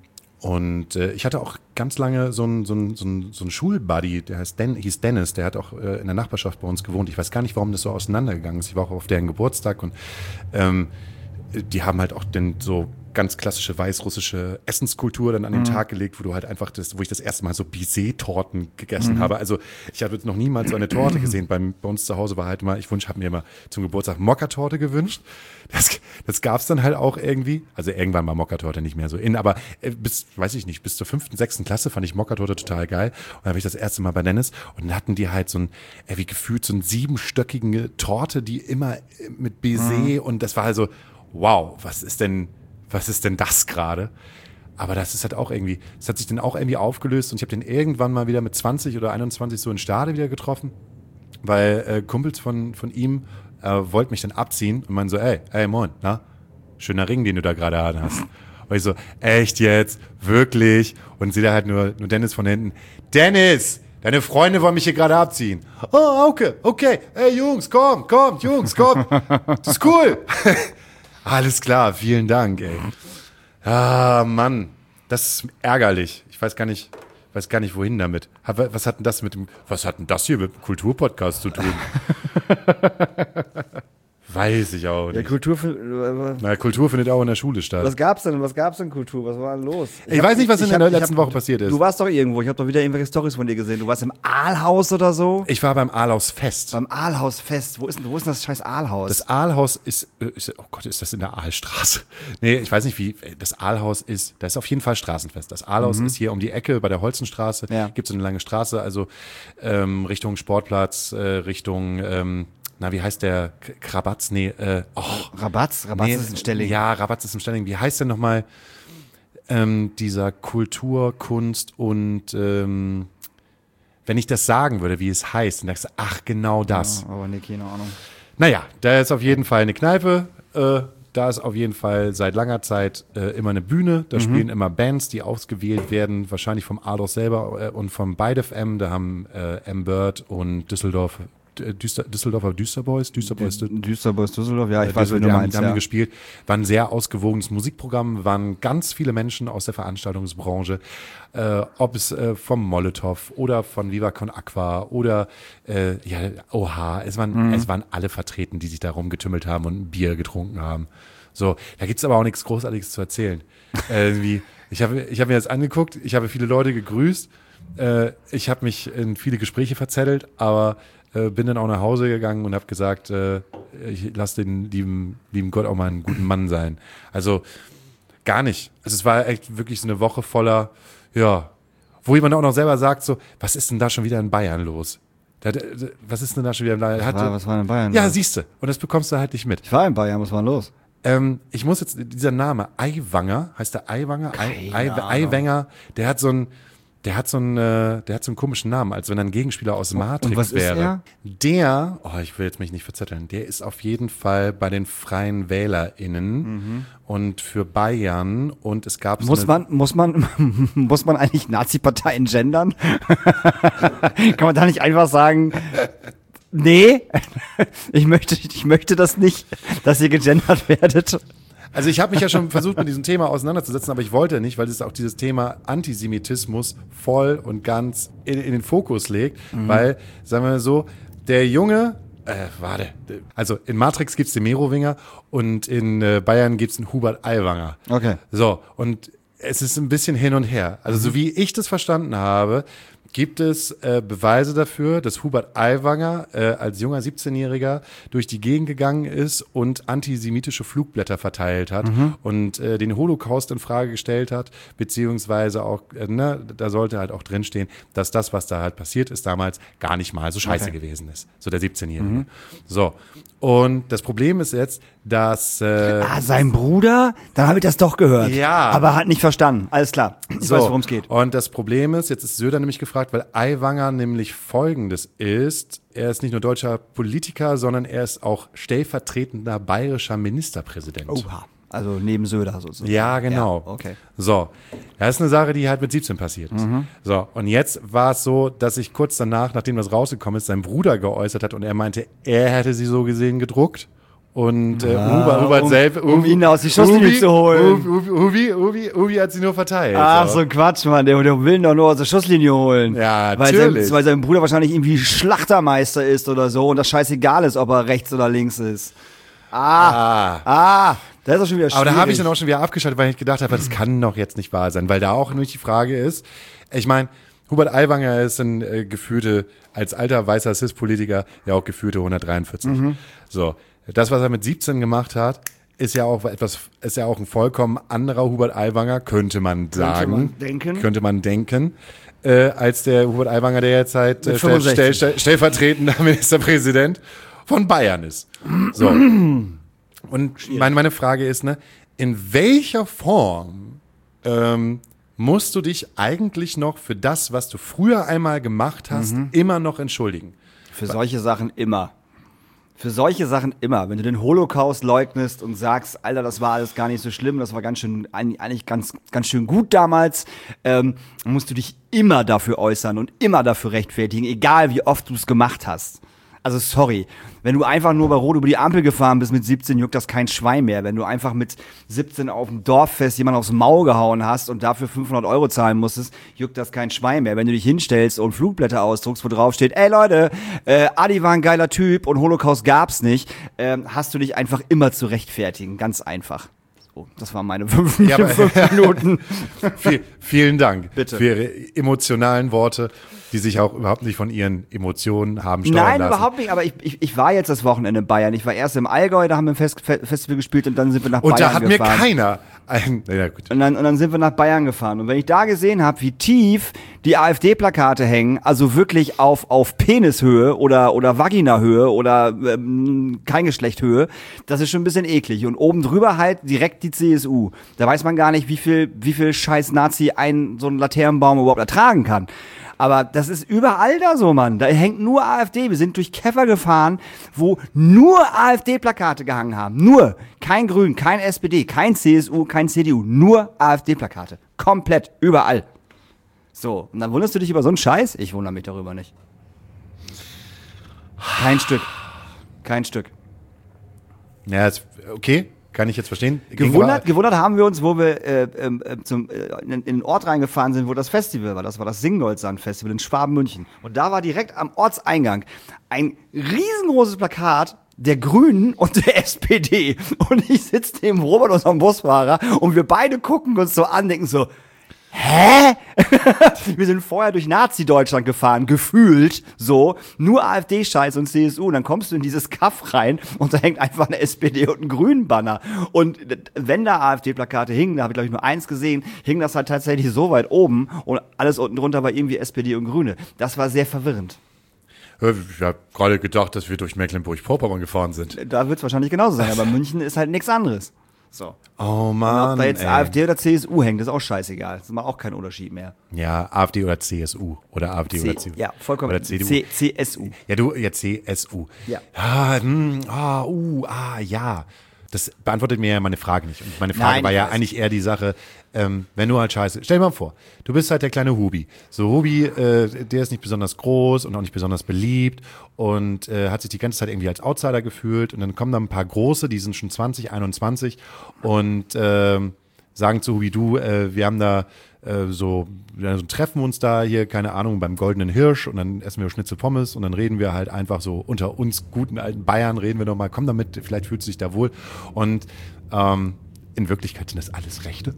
Speaker 2: Und äh, ich hatte auch ganz lange so einen so ein, so ein, so ein Schulbuddy, der heißt Den, hieß Dennis, der hat auch äh, in der Nachbarschaft bei uns gewohnt. Ich weiß gar nicht, warum das so auseinandergegangen ist. Ich war auch auf deren Geburtstag und ähm, die haben halt auch den so ganz klassische weißrussische Essenskultur dann an den mhm. Tag gelegt, wo du halt einfach das, wo ich das erste Mal so Baiser-Torten gegessen mhm. habe. Also ich habe jetzt noch niemals so eine Torte gesehen. Beim, bei uns zu Hause war halt mal, ich wünsch, habe mir immer zum Geburtstag Mokka-Torte gewünscht. Das, das gab's dann halt auch irgendwie. Also irgendwann war Mokka-Torte nicht mehr so in, aber äh, bis, weiß ich nicht, bis zur fünften, sechsten Klasse fand ich Mokka-Torte total geil. Und dann habe ich das erste Mal bei Dennis und dann hatten die halt so ein, äh, wie gefühlt so eine siebenstöckige Torte, die immer mit Baiser mhm. und das war halt so, wow, was ist denn was ist denn das gerade? Aber das ist halt auch irgendwie, das hat sich dann auch irgendwie aufgelöst und ich habe den irgendwann mal wieder mit zwanzig oder einundzwanzig so in Stade wieder getroffen, weil äh, Kumpels von, von ihm äh, wollten mich dann abziehen und meinen so, ey, ey, moin, na, schöner Ring, den du da gerade hast. Und ich so, echt jetzt? Wirklich? Und sehe da halt nur, nur Dennis von hinten. Dennis! Deine Freunde wollen mich hier gerade abziehen. Oh, okay, okay. Ey, Jungs, komm, komm, Jungs, komm. Das ist cool. Alles klar, vielen Dank, ey. Ah, Mann, das ist ärgerlich. Ich weiß gar nicht, weiß gar nicht, wohin damit. Was hat denn das mit dem, was hat denn das hier mit dem Kulturpodcast zu tun? Weiß ich auch nicht.
Speaker 3: Ja, Kultur, äh,
Speaker 2: Na, Kultur findet auch in der Schule statt.
Speaker 3: Was gab's denn? Was gab's denn Kultur? Was war denn los?
Speaker 2: Ich, ich hab, weiß nicht, was in hab, der letzten hab, Woche passiert ist.
Speaker 3: Du warst doch irgendwo. Ich habe doch wieder irgendwelche Storys von dir gesehen. Du warst im Aalhaus oder so?
Speaker 2: Ich war beim Aalhausfest.
Speaker 3: Beim Aalhausfest. Wo ist denn, wo ist denn das scheiß Aalhaus?
Speaker 2: Das Aalhaus ist, ist, oh Gott, ist das in der Aalstraße? Nee, ich weiß nicht wie. Das Aalhaus ist, da ist auf jeden Fall Straßenfest. Das Aalhaus mhm. ist hier um die Ecke bei der Holzenstraße. Ja. Gibt es eine lange Straße, also ähm, Richtung Sportplatz, äh, Richtung ähm, na, wie heißt der? Krabatz? Nee, äh, oh.
Speaker 3: Rabatz? Rabatz nee, ist ein Stelling.
Speaker 2: Ja, Rabatz ist ein Stelling. Wie heißt denn nochmal ähm, dieser Kultur, Kunst und ähm, wenn ich das sagen würde, wie es heißt, dann sagst du, ach, genau das.
Speaker 3: Ja, aber nee, keine Ahnung.
Speaker 2: Naja, da ist auf jeden Fall eine Kneipe, äh, da ist auf jeden Fall seit langer Zeit äh, immer eine Bühne, da mhm. spielen immer Bands, die ausgewählt werden, wahrscheinlich vom Aalhaus selber äh, und vom Byte F M, da haben äh, M-Bird und Düsseldorf Düster, Düsseldorfer Düsterboys, Düsterboys,
Speaker 3: Düsterboys Düsseldorf, ja, ich
Speaker 2: äh,
Speaker 3: weiß, wie du
Speaker 2: haben,
Speaker 3: meinst,
Speaker 2: haben
Speaker 3: ja.
Speaker 2: die gespielt, war ein sehr ausgewogenes Musikprogramm, waren ganz viele Menschen aus der Veranstaltungsbranche, äh, ob es äh, vom Molotow oder von Viva Con Aqua oder äh, ja, Oha, es waren, mhm. es waren alle vertreten, die sich da rumgetümmelt haben und ein Bier getrunken haben. So, da gibt's aber auch nichts Großartiges zu erzählen. Irgendwie, ich habe ich hab mir das angeguckt, ich habe viele Leute gegrüßt, äh, ich habe mich in viele Gespräche verzettelt, aber Äh, bin dann auch nach Hause gegangen und habe gesagt, äh, ich lasse den lieben, lieben Gott auch mal einen guten Mann sein. Also gar nicht. Also es war echt wirklich so eine Woche voller, ja, wo jemand auch noch selber sagt so, was ist denn da schon wieder in Bayern los? Da, da, was ist denn da schon wieder in Bayern?
Speaker 3: Was war, was war in Bayern?
Speaker 2: Ja, siehst du. Und das bekommst du halt nicht mit.
Speaker 3: Ich war in Bayern, was war los?
Speaker 2: Ähm, ich muss jetzt, dieser Name, Aiwanger, heißt der Aiwanger? Aiwanger, der hat so ein Der hat so einen, äh, der hat so einen komischen Namen, als wenn er ein Gegenspieler aus Matrix
Speaker 3: und was
Speaker 2: wäre.
Speaker 3: Ist er?
Speaker 2: Der, oh, ich will jetzt mich nicht verzetteln, der ist auf jeden Fall bei den Freien WählerInnen mhm. und für Bayern und es gab
Speaker 3: muss
Speaker 2: so
Speaker 3: man muss man muss man eigentlich Nazi-Parteien gendern? Kann man da nicht einfach sagen? Nee, ich möchte, ich möchte das nicht, dass ihr gegendert werdet.
Speaker 2: Also ich habe mich ja schon versucht, mit diesem Thema auseinanderzusetzen, aber ich wollte nicht, weil es auch dieses Thema Antisemitismus voll und ganz in, in den Fokus legt, mhm. weil, sagen wir mal so, der Junge, äh, warte, also in Matrix gibt's den Merowinger und in äh, Bayern gibt's den Hubert Aiwanger.
Speaker 3: Okay.
Speaker 2: So, und es ist ein bisschen hin und her. Also mhm. so wie ich das verstanden habe, gibt es äh, Beweise dafür, dass Hubert Aiwanger äh, als junger siebzehnjähriger durch die Gegend gegangen ist und antisemitische Flugblätter verteilt hat mhm. und äh, den Holocaust in Frage gestellt hat, beziehungsweise auch, äh, ne, da sollte halt auch drinstehen, dass das, was da halt passiert ist damals, gar nicht mal so scheiße okay. gewesen ist. So der siebzehnjährige. Mhm. So. Und das Problem ist jetzt, dass äh,
Speaker 3: ah, sein Bruder? Dann habe ich das doch gehört.
Speaker 2: Ja.
Speaker 3: Aber hat nicht verstanden. Alles klar. Ich
Speaker 2: so.
Speaker 3: weiß, worum es geht.
Speaker 2: Und das Problem ist, jetzt ist Söder nämlich gefragt, weil Aiwanger nämlich Folgendes ist, er ist nicht nur deutscher Politiker, sondern er ist auch stellvertretender bayerischer Ministerpräsident.
Speaker 3: Oha. Also neben Söder sozusagen.
Speaker 2: Ja, genau.
Speaker 3: Ja, okay.
Speaker 2: So, das ist eine Sache, die halt mit siebzehn passiert ist. Mhm. So, und jetzt war es so, dass sich kurz danach, nachdem das rausgekommen ist, sein Bruder geäußert hat und er meinte, er hätte sie so gesehen gedruckt Und äh,
Speaker 3: Ah,
Speaker 2: Hubert, Hubert
Speaker 3: um-
Speaker 2: selbst,
Speaker 3: um ihn aus die Schusslinie
Speaker 2: Ubi-
Speaker 3: zu holen.
Speaker 2: Ubi, Ubi, Ubi, Ubi hat sie nur verteilt.
Speaker 3: Ach, so ein Quatsch, Mann. Der, der will ihn doch nur aus der Schusslinie holen.
Speaker 2: Ja,
Speaker 3: weil
Speaker 2: natürlich.
Speaker 3: Sein, weil sein Bruder wahrscheinlich irgendwie Schlachtermeister ist oder so und das scheißegal ist, ob er rechts oder links ist. Ah,
Speaker 2: Ah.
Speaker 3: ah, das ist doch schon wieder schwierig.
Speaker 2: Aber da habe ich dann auch schon wieder abgeschaltet, weil ich gedacht habe, das kann doch jetzt nicht wahr sein, weil da auch nur die Frage ist, ich meine, Hubert Aiwanger ist ein äh, gefühlte, als alter weißer Cis-Politiker, ja auch gefühlte hundertdreiundvierzig.
Speaker 3: Mhm.
Speaker 2: So, das, was er mit siebzehn gemacht hat, ist ja auch etwas, ist ja auch ein vollkommen anderer Hubert Aiwanger, könnte man sagen.
Speaker 3: man denken.
Speaker 2: Könnte man denken. Äh, als der Hubert Aiwanger, der jetzt halt äh,
Speaker 3: Mit
Speaker 2: stell,
Speaker 3: fünfundsechzig.
Speaker 2: stell, stellvertretender Ministerpräsident von Bayern ist. So. Und meine, meine Frage ist, ne, in welcher Form ähm, musst du dich eigentlich noch für das, was du früher einmal gemacht hast,
Speaker 3: Mhm.
Speaker 2: immer noch entschuldigen?
Speaker 3: Für solche Sachen immer. Für solche Sachen immer. Wenn du den Holocaust leugnest und sagst, Alter, das war alles gar nicht so schlimm, das war ganz schön, eigentlich ganz, ganz schön gut damals, ähm, musst du dich immer dafür äußern und immer dafür rechtfertigen, egal wie oft du es gemacht hast. Also sorry, wenn du einfach nur bei Rot über die Ampel gefahren bist mit siebzehn, juckt das kein Schwein mehr. Wenn du einfach mit siebzehn auf dem Dorffest jemanden aufs Maul gehauen hast und dafür fünfhundert Euro zahlen musstest, juckt das kein Schwein mehr. Wenn du dich hinstellst und Flugblätter ausdruckst, wo drauf steht, ey Leute, äh, Adi war ein geiler Typ und Holocaust gab's nicht, ähm, hast du dich einfach immer zu rechtfertigen. Ganz einfach. So, das waren meine fünf,
Speaker 2: Ja, aber-
Speaker 3: fünf Minuten.
Speaker 2: Viel, vielen Dank
Speaker 3: Bitte.
Speaker 2: für Ihre emotionalen Worte, die sich auch überhaupt nicht von Ihren Emotionen haben steuern
Speaker 3: Nein,
Speaker 2: lassen.
Speaker 3: überhaupt nicht, aber ich, ich, ich war jetzt das Wochenende in Bayern. Ich war erst im Allgäu, da haben wir ein Fest, Fe- Festival gespielt und dann sind wir nach
Speaker 2: Und
Speaker 3: Bayern
Speaker 2: da hat
Speaker 3: gefahren.
Speaker 2: mir keiner ein, na ja, gut.
Speaker 3: Und dann, und dann sind wir nach Bayern gefahren. Und wenn ich da gesehen habe, wie tief die AfD-Plakate hängen, also wirklich auf, auf Penishöhe oder, oder Vaginahöhe oder ähm, kein Geschlechthöhe, das ist schon ein bisschen eklig. Und oben drüber halt direkt die C S U. Da weiß man gar nicht, wie viel, wie viel scheiß Nazi ein so ein Laternenbaum überhaupt ertragen kann. Aber das ist überall da so, Mann. Da hängt nur AfD. Wir sind durch Käfer gefahren, wo nur AfD-Plakate gehangen haben. Nur. Kein Grün, kein S P D, kein C S U, kein C D U. Nur AfD-Plakate. Komplett. Überall. So. Und dann wunderst du dich über so einen Scheiß? Ich wundere mich darüber nicht. Kein Stück. Kein Stück.
Speaker 2: Ja, ist, okay, kann ich jetzt verstehen.
Speaker 3: Gewundert, gewundert haben wir uns, wo wir äh, äh, zum, äh, in, in den Ort reingefahren sind, wo das Festival war. Das war das Singoldsand-Festival in Schwaben-München. Und da war direkt am Ortseingang ein riesengroßes Plakat der Grünen und der S P D. Und ich sitze neben Robert, unserem Busfahrer, und wir beide gucken uns so an, denken so, hä? Wir sind vorher durch Nazi-Deutschland gefahren, gefühlt so, nur AfD-Scheiß und C S U. Und dann kommst du in dieses Kaff rein und da hängt einfach eine S P D und ein Grünen-Banner. Und wenn da AfD-Plakate hingen, da habe ich glaube ich nur eins gesehen, hing das halt tatsächlich so weit oben und alles unten drunter war irgendwie S P D und Grüne. Das war sehr verwirrend.
Speaker 2: Ich habe gerade gedacht, dass wir durch Mecklenburg-Vorpommern gefahren sind.
Speaker 3: Da wird es wahrscheinlich genauso sein, aber München ist halt nichts anderes. So.
Speaker 2: Oh
Speaker 3: Ob
Speaker 2: Mann,
Speaker 3: da jetzt
Speaker 2: ey.
Speaker 3: AfD oder C S U hängt, ist auch scheißegal. Das macht auch keinen Unterschied mehr.
Speaker 2: Ja, AfD oder C S U oder AfD
Speaker 3: C,
Speaker 2: oder C,
Speaker 3: ja, vollkommen.
Speaker 2: oder C D U.
Speaker 3: C, C S U.
Speaker 2: Ja, du, ja, C S U.
Speaker 3: Ja.
Speaker 2: Ah, hm, ah, uh, ah, ja. Das beantwortet mir ja meine Frage nicht. Und meine Frage
Speaker 3: Nein,
Speaker 2: war
Speaker 3: ich
Speaker 2: ja
Speaker 3: weiß.
Speaker 2: eigentlich eher die Sache, ähm, wenn du halt scheiße, stell dir mal vor, du bist halt der kleine Hubi. So, Hubi, äh, der ist nicht besonders groß und auch nicht besonders beliebt und äh, hat sich die ganze Zeit irgendwie als Outsider gefühlt und dann kommen da ein paar Große, die sind schon zwanzig, einundzwanzig und ähm, sagen zu Hubi, du, äh, wir haben da äh, so, ja, so treffen uns da hier, keine Ahnung, beim Goldenen Hirsch und dann essen wir Schnitzel Pommes und dann reden wir halt einfach so unter uns guten alten Bayern, reden wir doch mal, komm damit, vielleicht fühlst du dich da wohl. Und ähm, in Wirklichkeit sind das alles Rechte.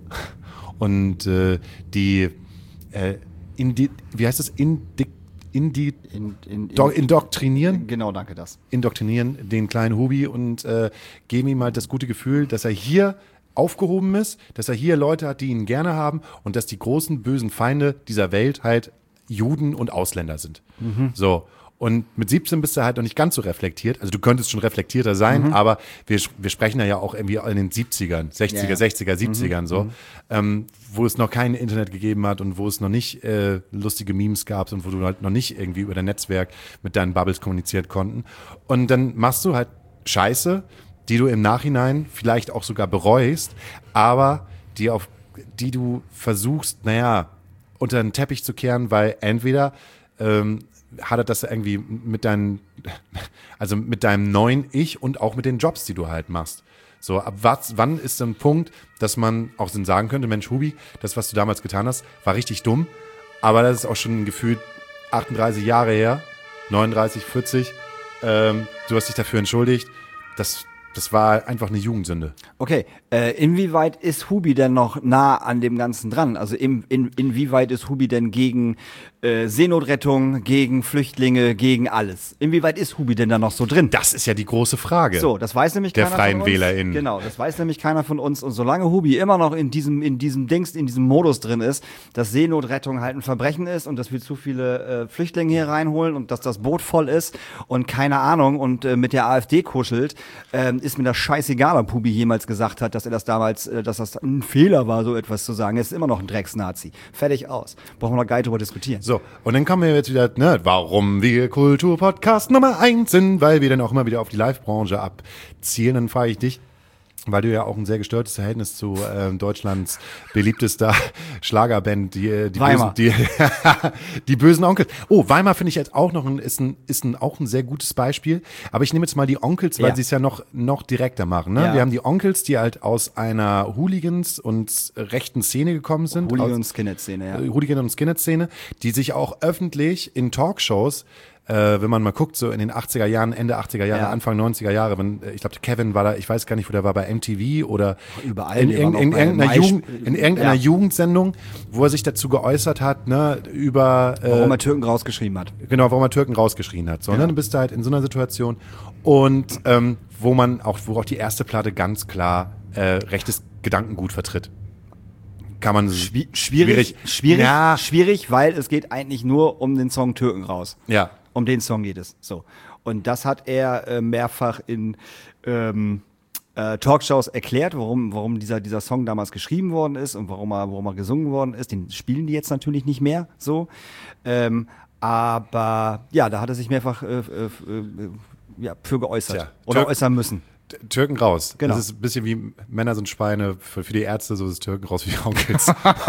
Speaker 2: Und äh, die, äh, indi, wie heißt das, indi, indi,
Speaker 3: In, in,
Speaker 2: do, indoktrinieren?
Speaker 3: Genau, danke, das.
Speaker 2: indoktrinieren den kleinen Hubi und äh, geben ihm halt das gute Gefühl, dass er hier aufgehoben ist, dass er hier Leute hat, die ihn gerne haben und dass die großen bösen Feinde dieser Welt halt Juden und Ausländer sind. So. Und mit siebzehn bist du halt noch nicht ganz so reflektiert. Also du könntest schon reflektierter sein, aber wir, wir sprechen ja auch irgendwie in den siebzigern, sechziger,
Speaker 3: Ja, ja.
Speaker 2: sechziger, siebzigern so, ähm, wo es noch kein Internet gegeben hat und wo es noch nicht äh, lustige Memes gab und wo du halt noch nicht irgendwie über dein Netzwerk mit deinen Bubbles kommuniziert konnten. Und dann machst du halt Scheiße, die du im Nachhinein vielleicht auch sogar bereust, aber die auf die du versuchst, naja, unter den Teppich zu kehren, weil entweder ähm, hadert das irgendwie mit deinen, also mit deinem neuen Ich und auch mit den Jobs, die du halt machst. So, ab was, wann ist ein Punkt, dass man auch so sagen könnte, Mensch, Hubi, das, was du damals getan hast, war richtig dumm, aber das ist auch schon gefühlt achtunddreißig Jahre her, neununddreißig, vierzig, ähm, du hast dich dafür entschuldigt, das, das war einfach eine Jugendsünde.
Speaker 3: Okay, äh, inwieweit ist Hubi denn noch nah an dem Ganzen dran? Also in, in, inwieweit ist Hubi denn gegen äh, Seenotrettung, gegen Flüchtlinge, gegen alles? Inwieweit ist Hubi denn da noch so drin?
Speaker 2: Das ist ja die große Frage.
Speaker 3: So, das weiß nämlich
Speaker 2: der
Speaker 3: keiner
Speaker 2: Freien
Speaker 3: von uns.
Speaker 2: WählerInnen.
Speaker 3: Genau, das weiß nämlich keiner von uns. Und solange Hubi immer noch in diesem, in diesem Dings, in diesem Modus drin ist, dass Seenotrettung halt ein Verbrechen ist und dass wir zu viele äh, Flüchtlinge hier reinholen und dass das Boot voll ist und keine Ahnung und äh, mit der AfD kuschelt, äh, ist mir das scheißegal, ob Hubi jemals gesagt hat, dass er das damals, äh, dass das ein Fehler war, so etwas zu sagen. Er ist immer noch ein Drecksnazi. Fertig aus. Brauchen wir noch gar nicht drüber diskutieren.
Speaker 2: So, und dann kommen wir jetzt wieder, ne, warum wir Kulturpodcast Nummer eins sind, weil wir dann auch immer wieder auf die Live-Branche abzielen. Dann frage ich dich, weil du ja auch ein sehr gestörtes Verhältnis zu äh, Deutschlands beliebtester Schlagerband, die, die,
Speaker 3: Weimar.
Speaker 2: Bösen, die, die bösen Onkels. Oh, Weimar finde ich jetzt auch noch ein, ist ein, ist ein, auch ein sehr gutes Beispiel. Aber ich nehme jetzt mal die Onkels, weil
Speaker 3: Ja.
Speaker 2: sie es ja noch, noch direkter machen. Ne?
Speaker 3: Ja.
Speaker 2: Wir haben die Onkels, die halt aus einer Hooligans- und rechten Szene gekommen sind.
Speaker 3: Hooligan-
Speaker 2: aus,
Speaker 3: und Skinhead-Szene, ja.
Speaker 2: äh, Hooligan- und Skinhead-Szene, die sich auch öffentlich in Talkshows, äh, wenn man mal guckt, so in den achtziger Jahren, Ende achtziger Jahre,
Speaker 3: Ja.
Speaker 2: Anfang neunziger Jahre, wenn, äh, ich glaube, Kevin war da, ich weiß gar nicht, wo der war, bei M T V oder
Speaker 3: Überall,
Speaker 2: in,
Speaker 3: die
Speaker 2: in,
Speaker 3: waren
Speaker 2: in,
Speaker 3: auch bei
Speaker 2: irgendeiner,
Speaker 3: Mais-
Speaker 2: Jugend, in irgendeiner
Speaker 3: Ja.
Speaker 2: Jugendsendung, wo er sich dazu geäußert hat, ne, über äh,
Speaker 3: Warum er Türken rausgeschrieben hat.
Speaker 2: Genau, warum er Türken rausgeschrien hat. So, ne? Dann bist du halt in so einer Situation. Und ähm, wo man auch, wo auch die erste Platte ganz klar äh, rechtes Gedankengut vertritt. Kann man
Speaker 3: Schwi- Schwierig, schwierig,
Speaker 2: Ja,
Speaker 3: schwierig, weil es geht eigentlich nur um den Song Türken raus.
Speaker 2: ja.
Speaker 3: Um den Song geht es. So. Und das hat er äh, mehrfach in ähm, äh, Talkshows erklärt, warum, warum dieser, dieser Song damals geschrieben worden ist und warum er, warum er gesungen worden ist. Den spielen die jetzt natürlich nicht mehr so. Ähm, aber ja, da hat er sich mehrfach äh, äh, äh, ja, für geäußert.
Speaker 2: Tja,
Speaker 3: oder
Speaker 2: Türk-
Speaker 3: äußern müssen.
Speaker 2: Türken raus.
Speaker 3: Genau.
Speaker 2: Das ist ein bisschen wie Männer sind Schweine, für, für die Ärzte, so ist Türken raus wie die Onkels.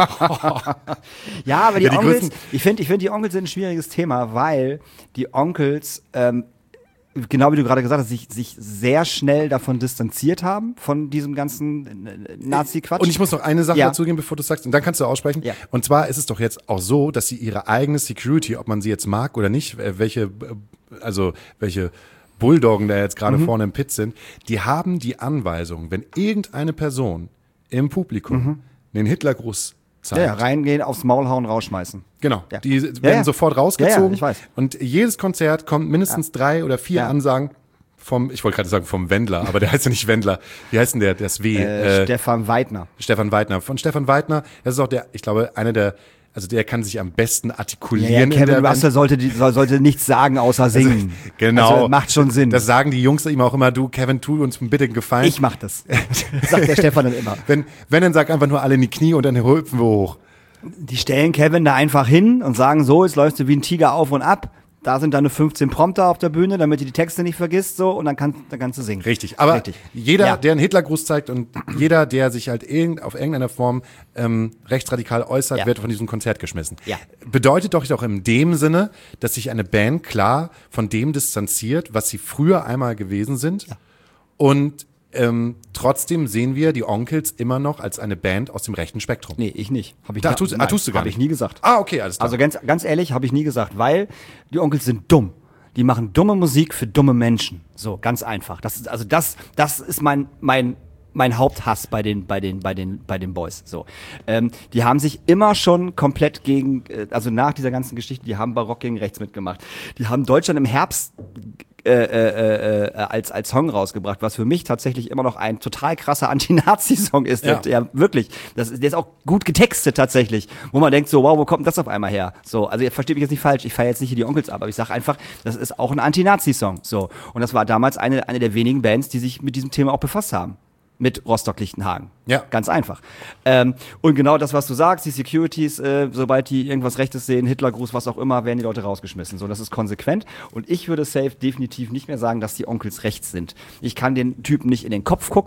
Speaker 3: Ja, aber die,
Speaker 2: Ja, die
Speaker 3: Onkels,
Speaker 2: größten-
Speaker 3: ich finde, ich finde, die Onkels sind ein schwieriges Thema, weil die Onkels, ähm, genau wie du gerade gesagt hast, sich, sich sehr schnell davon distanziert haben, von diesem ganzen äh, Nazi-Quatsch.
Speaker 2: Und ich muss noch eine Sache
Speaker 3: Ja.
Speaker 2: dazugeben, bevor du sagst, und dann kannst du aussprechen.
Speaker 3: Ja.
Speaker 2: Und zwar ist es doch jetzt auch so, dass sie ihre eigene Security, ob man sie jetzt mag oder nicht, äh, welche, äh, also welche Bulldoggen da jetzt gerade
Speaker 3: Mhm.
Speaker 2: vorne im Pit sind, die haben die Anweisung, wenn irgendeine Person im Publikum einen Hitlergruß zeigt,
Speaker 3: ja, ja, reingehen, aufs Maul hauen, rausschmeißen.
Speaker 2: genau,
Speaker 3: Ja.
Speaker 2: die werden
Speaker 3: Ja, ja.
Speaker 2: sofort rausgezogen.
Speaker 3: Ja, ja, ich weiß.
Speaker 2: Und jedes Konzert kommt mindestens drei oder vier
Speaker 3: Ja.
Speaker 2: Ansagen vom, ich wollte gerade sagen vom Wendler, aber der heißt ja nicht Wendler. Wie heißt denn der, das W?
Speaker 3: Äh,
Speaker 2: Äh,
Speaker 3: Stefan Weidner.
Speaker 2: Stefan Weidner. Von Stefan Weidner, das ist auch der, ich glaube, einer der, also der kann sich am besten
Speaker 3: Ja,
Speaker 2: artikulieren.
Speaker 3: ja,
Speaker 2: in der
Speaker 3: Kevin
Speaker 2: Band.
Speaker 3: Russell sollte, die- soll- sollte nichts sagen, außer singen.
Speaker 2: Genau.
Speaker 3: Also, macht schon Sinn.
Speaker 2: Das sagen die Jungs ihm auch immer, du, Kevin, tu uns bitte einen Gefallen.
Speaker 3: Ich mach das. Sagt der Stefan dann immer.
Speaker 2: Wenn, wenn, dann sag einfach nur alle in die Knie und dann hüpfen wir hoch.
Speaker 3: Die stellen Kevin da einfach hin und sagen so, jetzt läufst du wie ein Tiger auf und ab. Da sind deine fünfzehn Prompter auf der Bühne, damit du die Texte nicht vergisst, so, und dann, kann, dann kannst du singen.
Speaker 2: Richtig. Aber
Speaker 3: Richtig.
Speaker 2: jeder,
Speaker 3: Ja.
Speaker 2: der einen Hitlergruß zeigt und jeder, der sich halt irgend, auf irgendeiner Form ähm, rechtsradikal äußert,
Speaker 3: Ja.
Speaker 2: wird von diesem Konzert geschmissen.
Speaker 3: Ja.
Speaker 2: Bedeutet doch auch in dem Sinne, dass sich eine Band klar von dem distanziert, was sie früher einmal gewesen sind.
Speaker 3: Ja.
Speaker 2: Und ähm, trotzdem sehen wir die Onkels immer noch als eine Band aus dem rechten Spektrum.
Speaker 3: Nee, ich nicht. Hab ich
Speaker 2: Da
Speaker 3: nie-
Speaker 2: tust- ah,
Speaker 3: nein,
Speaker 2: tust du gar
Speaker 3: hab
Speaker 2: nicht.
Speaker 3: ich nie gesagt.
Speaker 2: Ah, okay, alles klar.
Speaker 3: Also ganz, ganz ehrlich, habe ich nie gesagt, weil die Onkels sind dumm. Die machen dumme Musik für dumme Menschen. So, ganz einfach. Das ist, also das, das ist mein, mein, mein Haupthass bei den, bei den, bei den, bei den Boys. So, ähm, die haben sich immer schon komplett gegen, äh, also nach dieser ganzen Geschichte, die haben Barock gegen rechts mitgemacht. Die haben Deutschland im Herbst äh, äh, äh, als, als Song rausgebracht, was für mich tatsächlich immer noch ein total krasser Anti-Nazi-Song ist.
Speaker 2: Ja.
Speaker 3: Der, ja, wirklich. Das, ist- der ist auch gut getextet tatsächlich. Wo man denkt so, wow, wo kommt denn das auf einmal her? So, also ihr versteht mich jetzt nicht falsch, ich feiere jetzt nicht hier die Onkels ab, aber ich sage einfach, das ist auch ein Anti-Nazi-Song. So. Und das war damals eine, eine der wenigen Bands, die sich mit diesem Thema auch befasst haben. Mit Rostock-Lichtenhagen.
Speaker 2: Ja.
Speaker 3: Ganz einfach. Ähm, und genau das, was du sagst, die Securities, äh, sobald die irgendwas Rechtes sehen, Hitlergruß, was auch immer, werden die Leute rausgeschmissen. So, das ist konsequent. Und ich würde safe definitiv nicht mehr sagen, dass die Onkels rechts sind. Ich kann den Typen nicht in den Kopf gucken.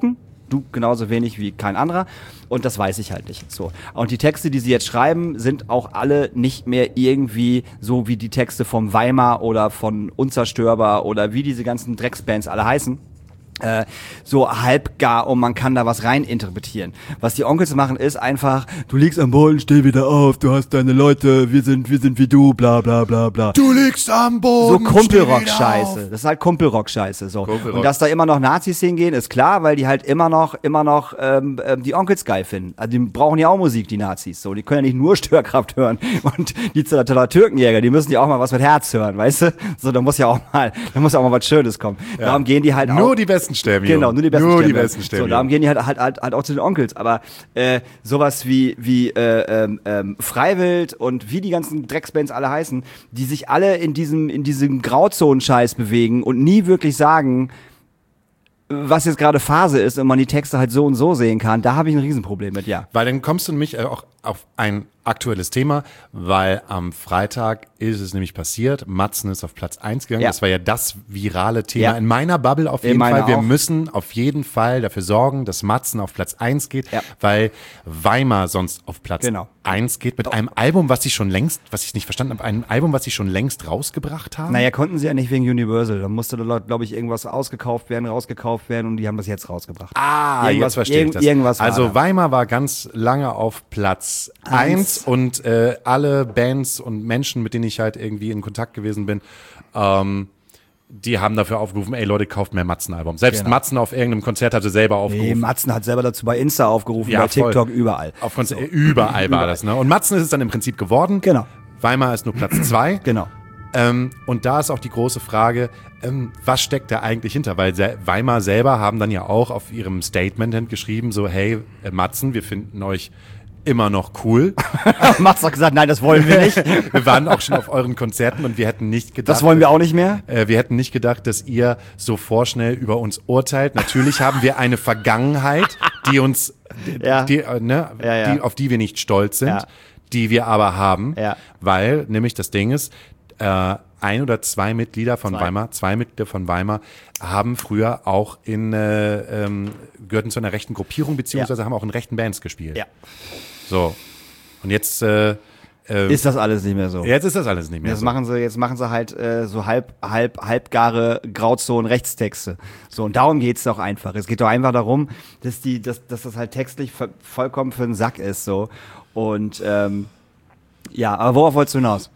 Speaker 3: du genauso wenig wie kein anderer. Und das weiß ich halt nicht. So. Und die Texte, die sie jetzt schreiben, sind auch alle nicht mehr irgendwie so wie die Texte vom Weimar oder von Unzerstörbar oder wie diese ganzen Drecksbands alle heißen. Äh, so halbgar und man kann da was rein interpretieren. Was die Onkels machen ist einfach, du liegst am Boden, steh wieder auf, du hast deine Leute, wir sind, wir sind wie du, bla bla bla bla.
Speaker 2: Du liegst am Boden.
Speaker 3: So Kumpelrock-Scheiße. Das ist halt Kumpelrock-Scheiße. So.
Speaker 2: Kumpelrock.
Speaker 3: Und dass da immer noch Nazis hingehen, ist klar, weil die halt immer noch, immer noch ähm, ähm, die Onkels geil finden. Also die brauchen ja auch Musik, die Nazis. So, die können ja nicht nur Störkraft hören. Und die Türkenjäger, die müssen ja auch mal was mit Herz hören, weißt du? So, da muss ja auch mal, da muss ja auch mal was Schönes kommen. Ja. Darum gehen die halt auch.
Speaker 2: Nur die besten Stämme.
Speaker 3: Genau, nur die besten
Speaker 2: nur
Speaker 3: Stämme.
Speaker 2: Die besten Stämme.
Speaker 3: So, darum gehen die halt, halt, halt, halt auch zu den Onkels. Aber äh, sowas wie, wie äh, ähm, ähm, Freiwild und wie die ganzen Drecksbands alle heißen, die sich alle in diesem, in diesem Grauzonen-Scheiß bewegen und nie wirklich sagen, was jetzt gerade Phase ist und man die Texte halt so und so sehen kann, da habe ich ein Riesenproblem mit, ja.
Speaker 2: Weil dann kommst du nämlich auch auf ein aktuelles Thema, weil am Freitag ist es nämlich passiert, Matzen ist auf Platz eins gegangen,
Speaker 3: Ja.
Speaker 2: das war ja das virale Thema
Speaker 3: Ja.
Speaker 2: in meiner Bubble auf
Speaker 3: In
Speaker 2: jeden
Speaker 3: meiner
Speaker 2: Fall. Wir
Speaker 3: auch.
Speaker 2: müssen auf jeden Fall dafür sorgen, dass Matzen auf Platz eins geht,
Speaker 3: Ja.
Speaker 2: weil Weimar sonst auf Platz
Speaker 3: Genau.
Speaker 2: eins geht mit einem Album, was sie schon längst, was ich nicht verstanden habe, einem Album, was sie schon längst rausgebracht haben.
Speaker 3: Naja, konnten sie ja nicht wegen Universal. Da musste da, glaube ich, irgendwas ausgekauft werden, rausgekauft werden und die haben das jetzt rausgebracht.
Speaker 2: Ah,
Speaker 3: Irgendwas-
Speaker 2: jetzt verstehe ich
Speaker 3: irgend-
Speaker 2: das.
Speaker 3: irgendwas war
Speaker 2: also
Speaker 3: da.
Speaker 2: Weimar war ganz lange auf Platz eins und äh, alle Bands und Menschen, mit denen ich halt irgendwie in Kontakt gewesen bin, ähm, die haben dafür aufgerufen, ey Leute, kauft mehr Matzen-Album. Selbst
Speaker 3: Genau.
Speaker 2: Matzen auf irgendeinem Konzert hatte selber
Speaker 3: Nee,
Speaker 2: aufgerufen.
Speaker 3: Matzen hat selber dazu bei Insta aufgerufen,
Speaker 2: Ja,
Speaker 3: bei TikTok,
Speaker 2: voll.
Speaker 3: überall.
Speaker 2: Auf Konzer- Überall war das, ne? Und Matzen ist es dann im Prinzip geworden.
Speaker 3: Genau.
Speaker 2: Weimar ist nur Platz zwei.
Speaker 3: Genau.
Speaker 2: Ähm, und da ist auch die große Frage, ähm, was steckt da eigentlich hinter? Weil Se- Weimar selber haben dann ja auch auf ihrem Statement geschrieben, so, hey, äh, Matzen, wir finden euch immer noch cool.
Speaker 3: Max hat gesagt, nein, das wollen wir nicht.
Speaker 2: Wir waren auch schon auf euren Konzerten und wir hätten nicht gedacht,
Speaker 3: Das wollen wir auch nicht mehr.
Speaker 2: äh, wir hätten nicht gedacht, dass ihr so vorschnell über uns urteilt. Natürlich haben wir eine Vergangenheit, die uns,
Speaker 3: Ja.
Speaker 2: die, äh, ne,
Speaker 3: Ja, ja.
Speaker 2: Die, auf die wir nicht stolz sind,
Speaker 3: Ja.
Speaker 2: die wir aber haben,
Speaker 3: Ja.
Speaker 2: weil nämlich das Ding ist, äh, ein oder zwei Mitglieder von
Speaker 3: Zwei.
Speaker 2: Weimar, zwei Mitglieder von Weimar haben früher auch in, äh, ähm, gehörten zu einer rechten Gruppierung, beziehungsweise haben auch in rechten Bands gespielt.
Speaker 3: Ja.
Speaker 2: So. Und jetzt, äh, äh,
Speaker 3: Ist das alles nicht mehr so.
Speaker 2: jetzt ist das alles nicht mehr
Speaker 3: Jetzt
Speaker 2: so.
Speaker 3: machen sie, jetzt machen sie halt äh, so halb, halb, halbgare Grauzonen-Rechtstexte. So, und darum geht's doch einfach. Es geht doch einfach darum, dass die, dass, dass das halt textlich ver- vollkommen für den Sack ist. So. Und ähm, ja, aber worauf wolltest du hinaus?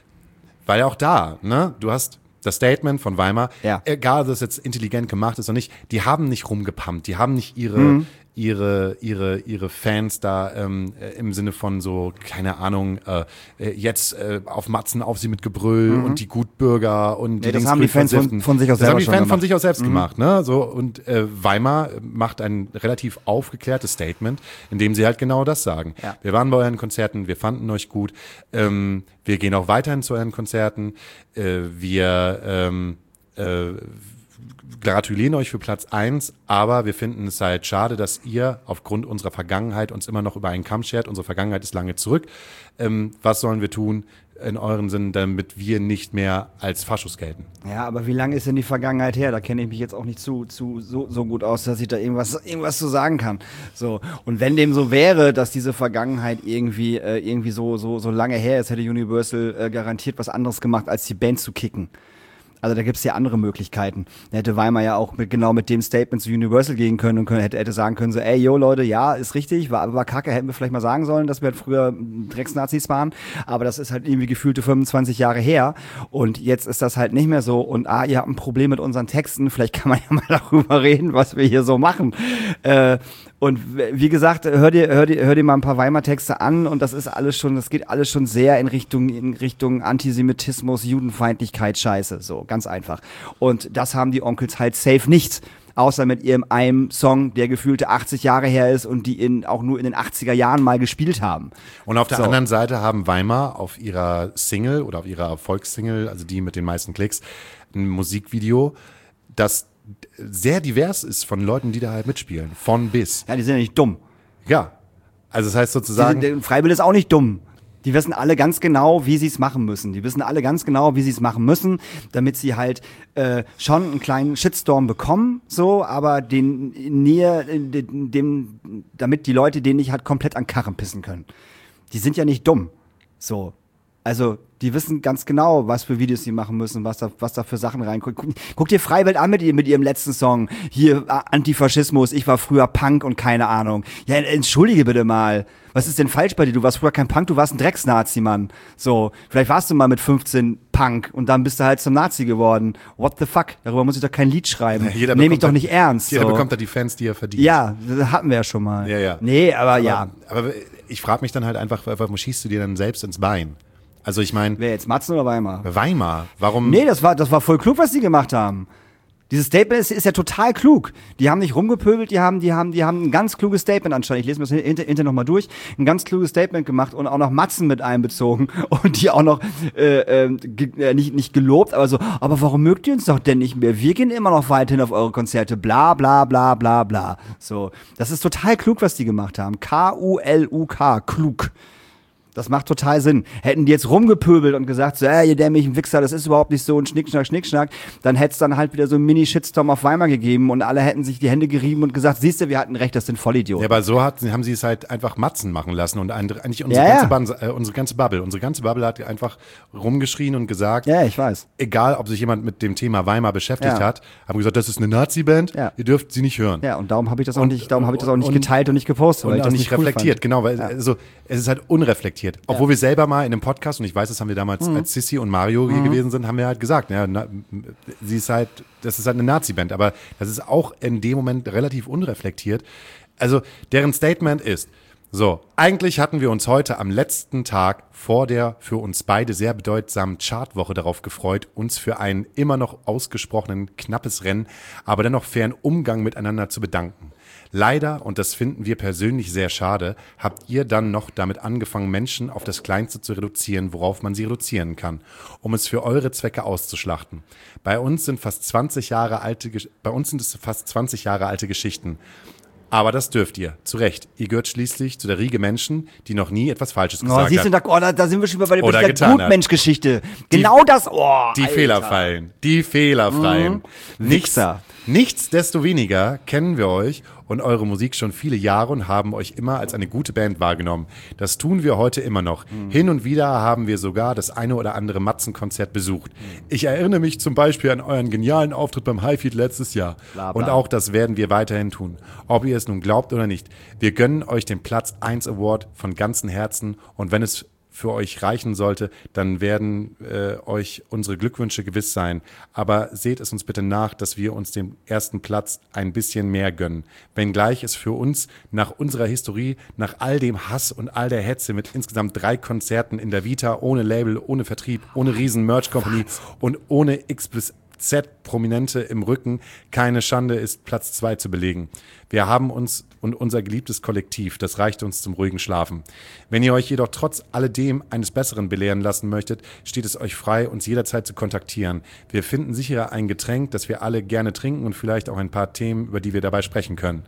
Speaker 2: Weil auch da, ne, du hast das Statement von Weimar,
Speaker 3: Ja.
Speaker 2: egal, ob das jetzt intelligent gemacht ist oder nicht, die haben nicht rumgepumpt, die haben nicht ihre, ihre, ihre, ihre Fans da ähm, äh, im Sinne von so, keine Ahnung, äh, äh, jetzt äh, auf Matzen auf sie mit Gebrüll und die Gutbürger und die
Speaker 3: das
Speaker 2: Dings
Speaker 3: haben die
Speaker 2: grün
Speaker 3: Fans von-
Speaker 2: versifften.
Speaker 3: von sich aus
Speaker 2: Das
Speaker 3: selber
Speaker 2: haben die
Speaker 3: schon
Speaker 2: Fans von
Speaker 3: gemacht.
Speaker 2: sich aus selbst gemacht, ne, so, und äh, Weimar macht ein relativ aufgeklärtes Statement, in dem sie halt genau das sagen.
Speaker 3: Ja.
Speaker 2: Wir waren bei euren Konzerten, wir fanden euch gut, ähm, wir gehen auch weiterhin zu euren Konzerten, äh, wir ähm, äh, gratulieren euch für Platz eins, aber wir finden es halt schade, dass ihr aufgrund unserer Vergangenheit uns immer noch über einen Kamm schert. Unsere Vergangenheit ist lange zurück. Ähm, was sollen wir tun in euren Sinn, damit wir nicht mehr als Faschos gelten?
Speaker 3: Ja, aber wie lange ist denn die Vergangenheit her? Da kenne ich mich jetzt auch nicht zu, zu so, so gut aus, dass ich da irgendwas, irgendwas zu sagen kann. So. Und wenn dem so wäre, dass diese Vergangenheit irgendwie, äh, irgendwie so, so, so lange her ist, hätte Universal äh, garantiert was anderes gemacht, als die Band zu kicken. Also da gibt's ja andere Möglichkeiten. Da hätte Weimar ja auch mit, genau mit dem Statement zu Universal gehen können und können, hätte, hätte sagen können, so, ey, yo Leute, ja, ist richtig, war, war kacke, hätten wir vielleicht mal sagen sollen, dass wir halt früher Drecksnazis waren, aber das ist halt irgendwie gefühlte fünfundzwanzig Jahre her und jetzt ist das halt nicht mehr so und ah, ihr habt ein Problem mit unseren Texten, vielleicht kann man ja mal darüber reden, was wir hier so machen. Äh, und wie gesagt, hör dir, hör dir, hör dir mal ein paar Weimar-Texte an und das ist alles schon, das geht alles schon sehr in Richtung, in Richtung Antisemitismus, Judenfeindlichkeit, Scheiße, so, ganz einfach. Und das haben die Onkels halt safe nicht. Außer mit ihrem einem Song, der gefühlte achtzig Jahre her ist und die in, auch nur in den achtziger Jahren mal gespielt haben.
Speaker 2: Und auf der
Speaker 3: So.
Speaker 2: anderen Seite haben Weimar auf ihrer Single oder auf ihrer Erfolgssingle, also die mit den meisten Klicks, ein Musikvideo, das sehr divers ist von Leuten, die da halt mitspielen. Von bis.
Speaker 3: Ja, die sind ja nicht dumm.
Speaker 2: Ja. Also das heißt
Speaker 3: Die
Speaker 2: sozusagen,
Speaker 3: sind, der Freiwild ist auch nicht dumm. Die wissen alle ganz genau, wie sie es machen müssen. Die wissen alle ganz genau, wie sie es machen müssen, damit sie halt äh, schon einen kleinen Shitstorm bekommen, so, aber den näher, dem, damit die Leute den nicht halt komplett an Karren pissen können. Die sind ja nicht dumm, so. Also, die wissen ganz genau, was für Videos sie machen müssen, was da, was da für Sachen reinkommen. Guck, guck dir Freiwild an mit, mit ihrem letzten Song. Hier, Antifaschismus, ich war früher Punk und keine Ahnung. Ja, entschuldige bitte mal. Was ist denn falsch bei dir? Du warst früher kein Punk, du warst ein Drecksnazi, Mann. So, vielleicht warst du mal mit fünfzehn Punk und dann bist du halt zum Nazi geworden. What the fuck? Darüber muss ich doch kein Lied schreiben. Ja, nehme ich doch nicht ernst.
Speaker 2: Jeder
Speaker 3: so.
Speaker 2: bekommt da die Fans, die er verdient.
Speaker 3: Ja, das hatten wir ja schon mal.
Speaker 2: Ja, ja.
Speaker 3: Nee, aber,
Speaker 2: aber
Speaker 3: ja.
Speaker 2: Aber ich frage mich dann halt einfach, warum schießt du dir dann selbst ins Bein? Also ich meine...
Speaker 3: Wer jetzt, Matzen oder Weimar?
Speaker 2: Weimar, warum...
Speaker 3: Nee, das war, das war voll klug, was die gemacht haben. Dieses Statement ist, ist ja total klug. Die haben nicht rumgepöbelt, die haben, die haben, die haben ein ganz kluges Statement anscheinend. Ich lese mir das hinter, hinter nochmal durch. Ein ganz kluges Statement gemacht und auch noch Matzen mit einbezogen und die auch noch äh, äh, ge, nicht, nicht gelobt, aber so, aber warum mögt ihr uns doch denn nicht mehr? Wir gehen immer noch weiterhin auf eure Konzerte. Bla bla bla bla bla. So, das ist total klug, was die gemacht haben. K U L U K, klug. Das macht total Sinn. Hätten die jetzt rumgepöbelt und gesagt, so, äh, ihr dämlichen Wichser, das ist überhaupt nicht so und Schnickschnack, Schnickschnack, dann hätte es dann halt wieder so einen Mini-Shitstorm auf Weimar gegeben und alle hätten sich die Hände gerieben und gesagt, siehst du, wir hatten recht, das sind Vollidioten.
Speaker 2: Ja, aber so hat, haben sie es halt einfach Matzen machen lassen und eigentlich unsere,
Speaker 3: ja,
Speaker 2: ganze,
Speaker 3: ja.
Speaker 2: Band, äh, unsere ganze Bubble, unsere ganze Bubble hat einfach rumgeschrien und gesagt,
Speaker 3: ja, ich weiß.
Speaker 2: Egal, ob sich jemand mit dem Thema Weimar beschäftigt
Speaker 3: ja.
Speaker 2: hat, haben gesagt, das ist eine Nazi-Band,
Speaker 3: ja.
Speaker 2: ihr dürft sie nicht hören.
Speaker 3: Ja, und darum habe ich das auch
Speaker 2: und,
Speaker 3: nicht, darum habe ich das auch nicht
Speaker 2: und,
Speaker 3: geteilt und nicht gepostet,
Speaker 2: und
Speaker 3: weil ich
Speaker 2: auch
Speaker 3: das
Speaker 2: nicht
Speaker 3: nicht cool
Speaker 2: reflektiert,
Speaker 3: fand.
Speaker 2: genau, weil
Speaker 3: ja.
Speaker 2: also es ist halt unreflektiert. Obwohl
Speaker 3: ja.
Speaker 2: wir selber mal in einem Podcast, und ich weiß, das haben wir damals, mhm. als Sissi und Mario hier mhm. gewesen sind, haben wir halt gesagt, ja, na, sie ist halt, das ist halt eine Nazi-Band, aber das ist auch in dem Moment relativ unreflektiert. Also deren Statement ist, so, eigentlich hatten wir uns heute am letzten Tag vor der für uns beide sehr bedeutsamen Chartwoche darauf gefreut, uns für einen immer noch ausgesprochenen knappes Rennen, aber dennoch fairen Umgang miteinander zu bedanken. Leider, und das finden wir persönlich sehr schade, habt ihr dann noch damit angefangen, Menschen auf das Kleinste zu reduzieren, worauf man sie reduzieren kann, um es für eure Zwecke auszuschlachten. Bei uns sind fast zwanzig Jahre alte, bei uns sind es fast zwanzig Jahre alte Geschichten. Aber das dürft ihr, zu Recht. Ihr gehört schließlich zu der Riege Menschen, die noch nie etwas Falsches gesagt
Speaker 3: oh, siehst du, da, oh, da, da sind wir schon bei der,
Speaker 2: oder
Speaker 3: der Gutmensch-Geschichte. Genau das, oh,
Speaker 2: Die
Speaker 3: Alter.
Speaker 2: Fehlerfreien, die Fehlerfreien.
Speaker 3: Mhm.
Speaker 2: Nichts, nichtsdestoweniger kennen wir euch und eure Musik schon viele Jahre und haben euch immer als eine gute Band wahrgenommen. Das tun wir heute immer noch. Mhm. Hin und wieder haben wir sogar das eine oder andere Matzenkonzert besucht. Mhm. Ich erinnere mich zum Beispiel an euren genialen Auftritt beim Highfield letztes Jahr. Bla, bla. Und auch das werden wir weiterhin tun. Ob ihr es nun glaubt oder nicht. Wir gönnen euch den Platz eins Award von ganzem Herzen und wenn es für euch reichen sollte, dann werden äh, euch unsere Glückwünsche gewiss sein. Aber seht es uns bitte nach, dass wir uns den ersten Platz ein bisschen mehr gönnen. Wenngleich es für uns nach unserer Historie, nach all dem Hass und all der Hetze mit insgesamt drei Konzerten in der Vita, ohne Label, ohne Vertrieb, ohne riesen Merch-Company und ohne X bis Z-Prominente im Rücken keine Schande ist, Platz zwei zu belegen. Wir haben uns und unser geliebtes Kollektiv, das reicht uns zum ruhigen Schlafen. Wenn ihr euch jedoch trotz alledem eines Besseren belehren lassen möchtet, steht es euch frei, uns jederzeit zu kontaktieren. Wir finden sicher ein Getränk, das wir alle gerne trinken und vielleicht auch ein paar Themen, über die wir dabei sprechen können.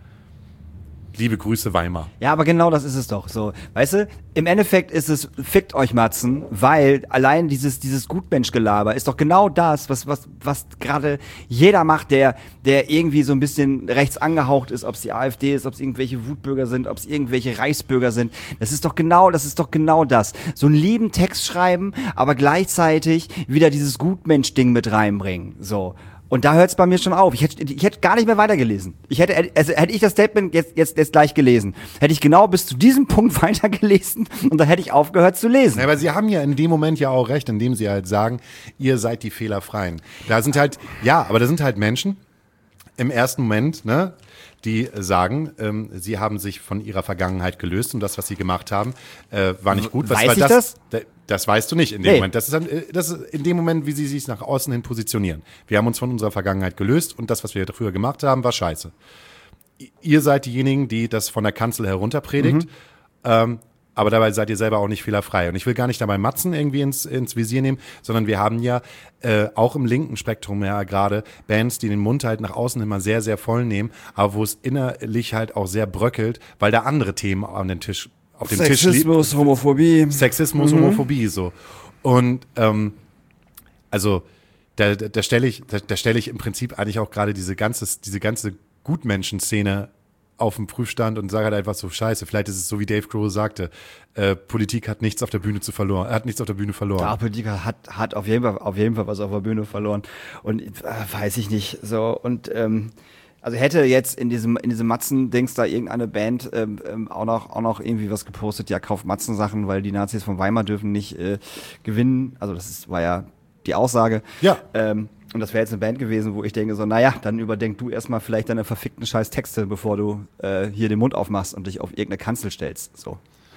Speaker 2: Liebe Grüße, Weimar.
Speaker 3: Ja, aber genau das ist es doch so. Weißt du, im Endeffekt ist es, fickt euch Matzen, weil allein dieses, dieses Gutmenschgelaber ist doch genau das, was, was, was gerade jeder macht, der, der irgendwie so ein bisschen rechts angehaucht ist, ob es die AfD ist, ob es irgendwelche Wutbürger sind, ob es irgendwelche Reichsbürger sind. Das ist doch genau, das ist doch genau das. So einen lieben Text schreiben, aber gleichzeitig wieder dieses Gutmensch-Ding mit reinbringen. So. Und da hört es bei mir schon auf. Ich hätte, ich hätte gar nicht mehr weitergelesen. Ich hätte, also hätte ich das Statement jetzt, jetzt, jetzt gleich gelesen, hätte ich genau bis zu diesem Punkt weitergelesen und dann hätte ich aufgehört zu lesen.
Speaker 2: Ja, aber Sie haben ja in dem Moment ja auch recht, indem Sie halt sagen, ihr seid die Fehlerfreien. Da sind halt, ja, aber da sind halt Menschen im ersten Moment, ne, die sagen, ähm, sie haben sich von ihrer Vergangenheit gelöst und das, was sie gemacht haben, äh, war nicht gut. Was,
Speaker 3: Weiß
Speaker 2: weil
Speaker 3: ich
Speaker 2: das,
Speaker 3: das?
Speaker 2: Das weißt du nicht in dem
Speaker 3: nee.
Speaker 2: Moment. Das ist, dann, das ist in dem Moment, wie sie sich nach außen hin positionieren. Wir haben uns von unserer Vergangenheit gelöst und das, was wir früher gemacht haben, war scheiße. Ihr seid diejenigen, die das von der Kanzel herunterpredigt. Mhm. Ähm, aber dabei seid ihr selber auch nicht fehlerfrei. Und ich will gar nicht dabei Matzen irgendwie ins, ins Visier nehmen, sondern wir haben ja äh, auch im linken Spektrum ja gerade Bands, die den Mund halt nach außen immer sehr, sehr voll nehmen, aber wo es innerlich halt auch sehr bröckelt, weil da andere Themen an den Tisch auf dem Tisch liegt.
Speaker 3: Sexismus, Homophobie.
Speaker 2: Sexismus,
Speaker 3: Mhm.
Speaker 2: Homophobie, so. Und, ähm, also, da, da, da stelle ich, da, da stelle ich im Prinzip eigentlich auch gerade diese ganze, diese ganze Gutmenschenszene auf den Prüfstand und sage halt einfach so, scheiße, vielleicht ist es so, wie Dave Grohl sagte, äh, Politik hat nichts auf der Bühne zu verloren, hat nichts auf der Bühne verloren.
Speaker 3: Ja, Politik hat, hat auf jeden Fall, auf jeden Fall was auf der Bühne verloren. Und äh, weiß ich nicht, so, und, ähm, also hätte jetzt in diesem, in diesem Matzen-Dings da irgendeine Band ähm, ähm, auch noch, auch noch irgendwie was gepostet, ja, kauft Matzen-Sachen, weil die Nazis von Weimar dürfen nicht äh, gewinnen. Also das ist, war ja die Aussage.
Speaker 2: Ja.
Speaker 3: Ähm, und das wäre jetzt eine Band gewesen, wo ich denke so, naja, dann überdenk du erstmal vielleicht deine verfickten scheiß Texte, bevor du äh, hier den Mund aufmachst und dich auf irgendeine Kanzel stellst. So.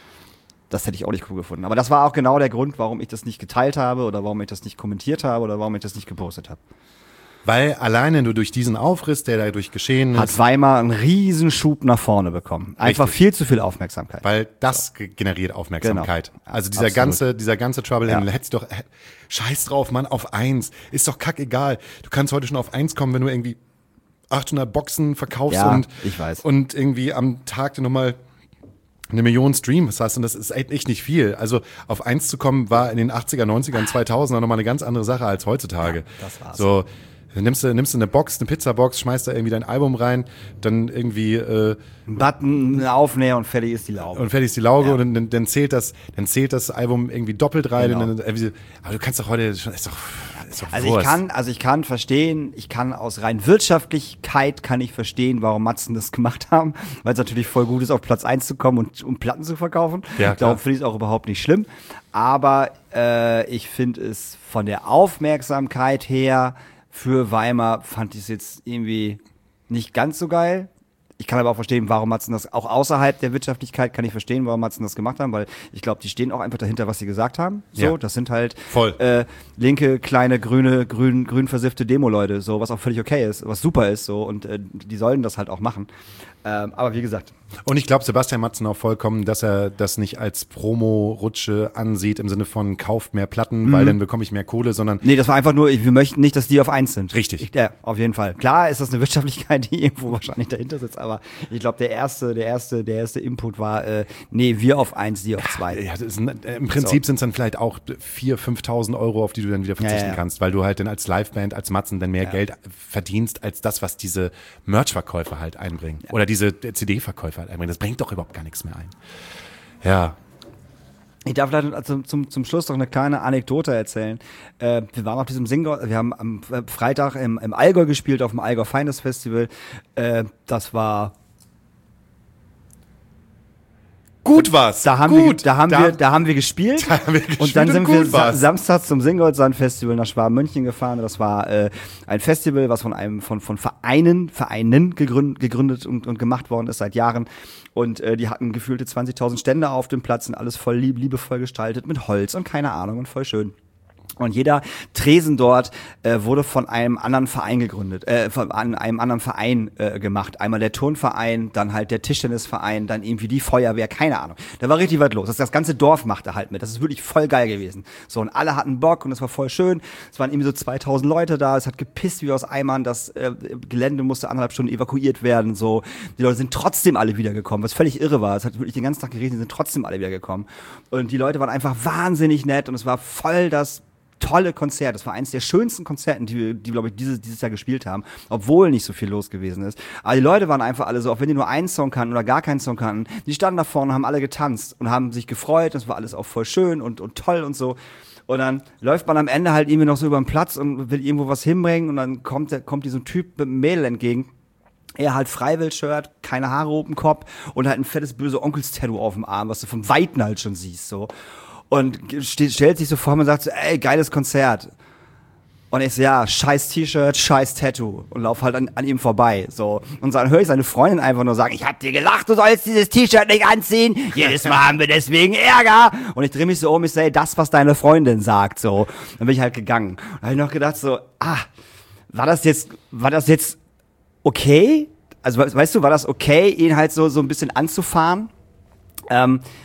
Speaker 3: Das hätte ich auch nicht cool gefunden. Aber das war auch genau der Grund, warum ich das nicht geteilt habe oder warum ich das nicht kommentiert habe oder warum ich das nicht gepostet habe.
Speaker 2: Weil alleine nur durch diesen Aufriss, der dadurch geschehen ist,
Speaker 3: Hat Weimar einen riesen Schub nach vorne bekommen. Einfach
Speaker 2: Richtig.
Speaker 3: viel zu viel Aufmerksamkeit.
Speaker 2: weil das ge- generiert Aufmerksamkeit.
Speaker 3: Genau.
Speaker 2: Also dieser
Speaker 3: Absolut.
Speaker 2: ganze, dieser ganze Trouble,
Speaker 3: Ja.
Speaker 2: ja. hätt's doch, äh, scheiß drauf, Mann, auf eins. Ist doch kackegal. Du kannst heute schon auf eins kommen, wenn du irgendwie achthundert Boxen verkaufst
Speaker 3: Ja,
Speaker 2: und,
Speaker 3: ich weiß.
Speaker 2: und irgendwie am Tag nochmal eine Million Streams hast und das ist echt echt nicht viel. Also auf eins zu kommen war in den achtziger, neunziger und zweitausender nochmal eine ganz andere Sache als heutzutage.
Speaker 3: Ja, das war's.
Speaker 2: So, nimmst du, nimmst du eine Box, eine Pizzabox, schmeißt da irgendwie dein Album rein, dann irgendwie äh,
Speaker 3: Ein Button, eine Aufnäher und fertig ist die Laube.
Speaker 2: und fertig ist die Lauge
Speaker 3: Ja.
Speaker 2: und dann, dann zählt das, dann zählt das Album irgendwie doppelt rein.
Speaker 3: Genau.
Speaker 2: Und dann, irgendwie, aber du kannst doch heute, ist doch, ist doch
Speaker 3: Also ich
Speaker 2: Wurst.
Speaker 3: kann, also ich kann verstehen, ich kann aus rein Wirtschaftlichkeit kann ich verstehen, warum Matzen das gemacht haben, weil es natürlich voll gut ist, auf Platz eins zu kommen und um Platten zu verkaufen.
Speaker 2: Ja, klar.
Speaker 3: Darum finde ich es auch überhaupt nicht schlimm. Aber äh, ich finde es von der Aufmerksamkeit her für Weimar fand ich es jetzt irgendwie nicht ganz so geil. Ich kann aber auch verstehen, warum Matzen das, auch außerhalb der Wirtschaftlichkeit kann ich verstehen, warum Matzen das gemacht haben, weil ich glaube, die stehen auch einfach dahinter, was sie gesagt haben. So,
Speaker 2: Ja.
Speaker 3: das sind halt
Speaker 2: Voll.
Speaker 3: äh, linke, kleine, grüne, grün, grün versiffte Demo-Leute, so, was auch völlig okay ist, was super ist, so, und äh, die sollen das halt auch machen. Ähm, aber wie gesagt,
Speaker 2: Und ich glaube, Sebastian Matzen auch vollkommen, dass er das nicht als Promo-Rutsche ansieht, im Sinne von kauft mehr Platten,
Speaker 3: Mhm.
Speaker 2: weil dann bekomme ich mehr Kohle, sondern
Speaker 3: nee, das war einfach nur, wir möchten nicht, dass die auf eins sind.
Speaker 2: Richtig.
Speaker 3: Ich, ja, auf jeden Fall. Klar ist das eine Wirtschaftlichkeit, die irgendwo wahrscheinlich dahinter sitzt, aber ich glaube, der erste, der erste, der erste Input war, äh, nee, wir auf eins, die auf zwei.
Speaker 2: ja, das ist, ein- äh, im Prinzip sind es dann vielleicht auch viertausend, fünftausend Euro, auf die du dann wieder verzichten
Speaker 3: Ja, ja.
Speaker 2: kannst, weil du halt dann als Liveband, als Matzen dann mehr Geld verdienst, als das, was diese Merch-Verkäufer halt einbringen. Oder diese C D-Verkäufer halt einbringen. Das bringt doch überhaupt gar nichts mehr ein. Ja.
Speaker 3: Ich darf leider zum, zum, zum Schluss noch eine kleine Anekdote erzählen. Äh, wir waren auf diesem Single, wir haben am Freitag im, im Allgäu gespielt, auf dem Allgäu Finest Festival. Äh, das war
Speaker 2: Gut war's.
Speaker 3: Da haben
Speaker 2: gut.
Speaker 3: wir, da haben wir, da haben wir gespielt.
Speaker 2: Da haben wir gespielt
Speaker 3: und dann sind
Speaker 2: und
Speaker 3: wir
Speaker 2: gut
Speaker 3: sa
Speaker 2: war's.
Speaker 3: samstags zum Singolzand Festival nach Schwaben-München gefahren. Das war äh, ein Festival, was von einem von von Vereinen Vereinen gegründet, gegründet und, und gemacht worden ist seit Jahren. Und äh, die hatten gefühlte zwanzigtausend Stände auf dem Platz und alles voll lieb, liebevoll gestaltet mit Holz und keine Ahnung und voll schön. Und jeder Tresen dort äh, wurde von einem anderen Verein gegründet, äh, von an einem anderen Verein äh, gemacht. Einmal der Turnverein, dann halt der Tischtennisverein, dann irgendwie die Feuerwehr, keine Ahnung. Da war richtig was los. Das, das ganze Dorf machte halt mit. Das ist wirklich voll geil gewesen. So, und alle hatten Bock und es war voll schön. Es waren irgendwie so zweitausend Leute da. Es hat gepisst wie aus Eimern. Das äh, Gelände musste anderthalb Stunden evakuiert werden. So, die Leute sind trotzdem alle wiedergekommen, was völlig irre war. Es hat wirklich den ganzen Tag geregnet, die sind trotzdem alle wiedergekommen. Und die Leute waren einfach wahnsinnig nett und es war voll das tolle Konzert. Das war eines der schönsten Konzerten, die wir, die, glaube ich, dieses, dieses Jahr gespielt haben, obwohl nicht so viel los gewesen ist. Aber die Leute waren einfach alle so, auch wenn die nur einen Song kannten oder gar keinen Song kannten, die standen da vorne und haben alle getanzt und haben sich gefreut. Das war alles auch voll schön und, und toll und so. Und dann läuft man am Ende halt irgendwie noch so über den Platz und will irgendwo was hinbringen und dann kommt, der, kommt diesem Typ mit einem Mädel entgegen. Er halt Freiwild-Shirt, keine Haare auf dem Kopf und halt ein fettes böse Onkels-Tattoo auf dem Arm, was du vom Weiten halt schon siehst, so. Und steht, stellt sich so vor mir und sagt so, ey, geiles Konzert. Und ich so, ja, scheiß T-Shirt, scheiß Tattoo. Und lauf halt an, an ihm vorbei, so. Und dann höre ich seine Freundin einfach nur sagen, ich hab dir gelacht, du sollst dieses T-Shirt nicht anziehen. Jedes Mal haben wir deswegen Ärger. Und ich drehe mich so um, ich sage, das, was deine Freundin sagt, so. Dann bin ich halt gegangen. Und da habe ich noch gedacht so, ah, war das jetzt, war das jetzt okay? Also, weißt du, war das okay, ihn halt so, so ein bisschen anzufahren? Ähm,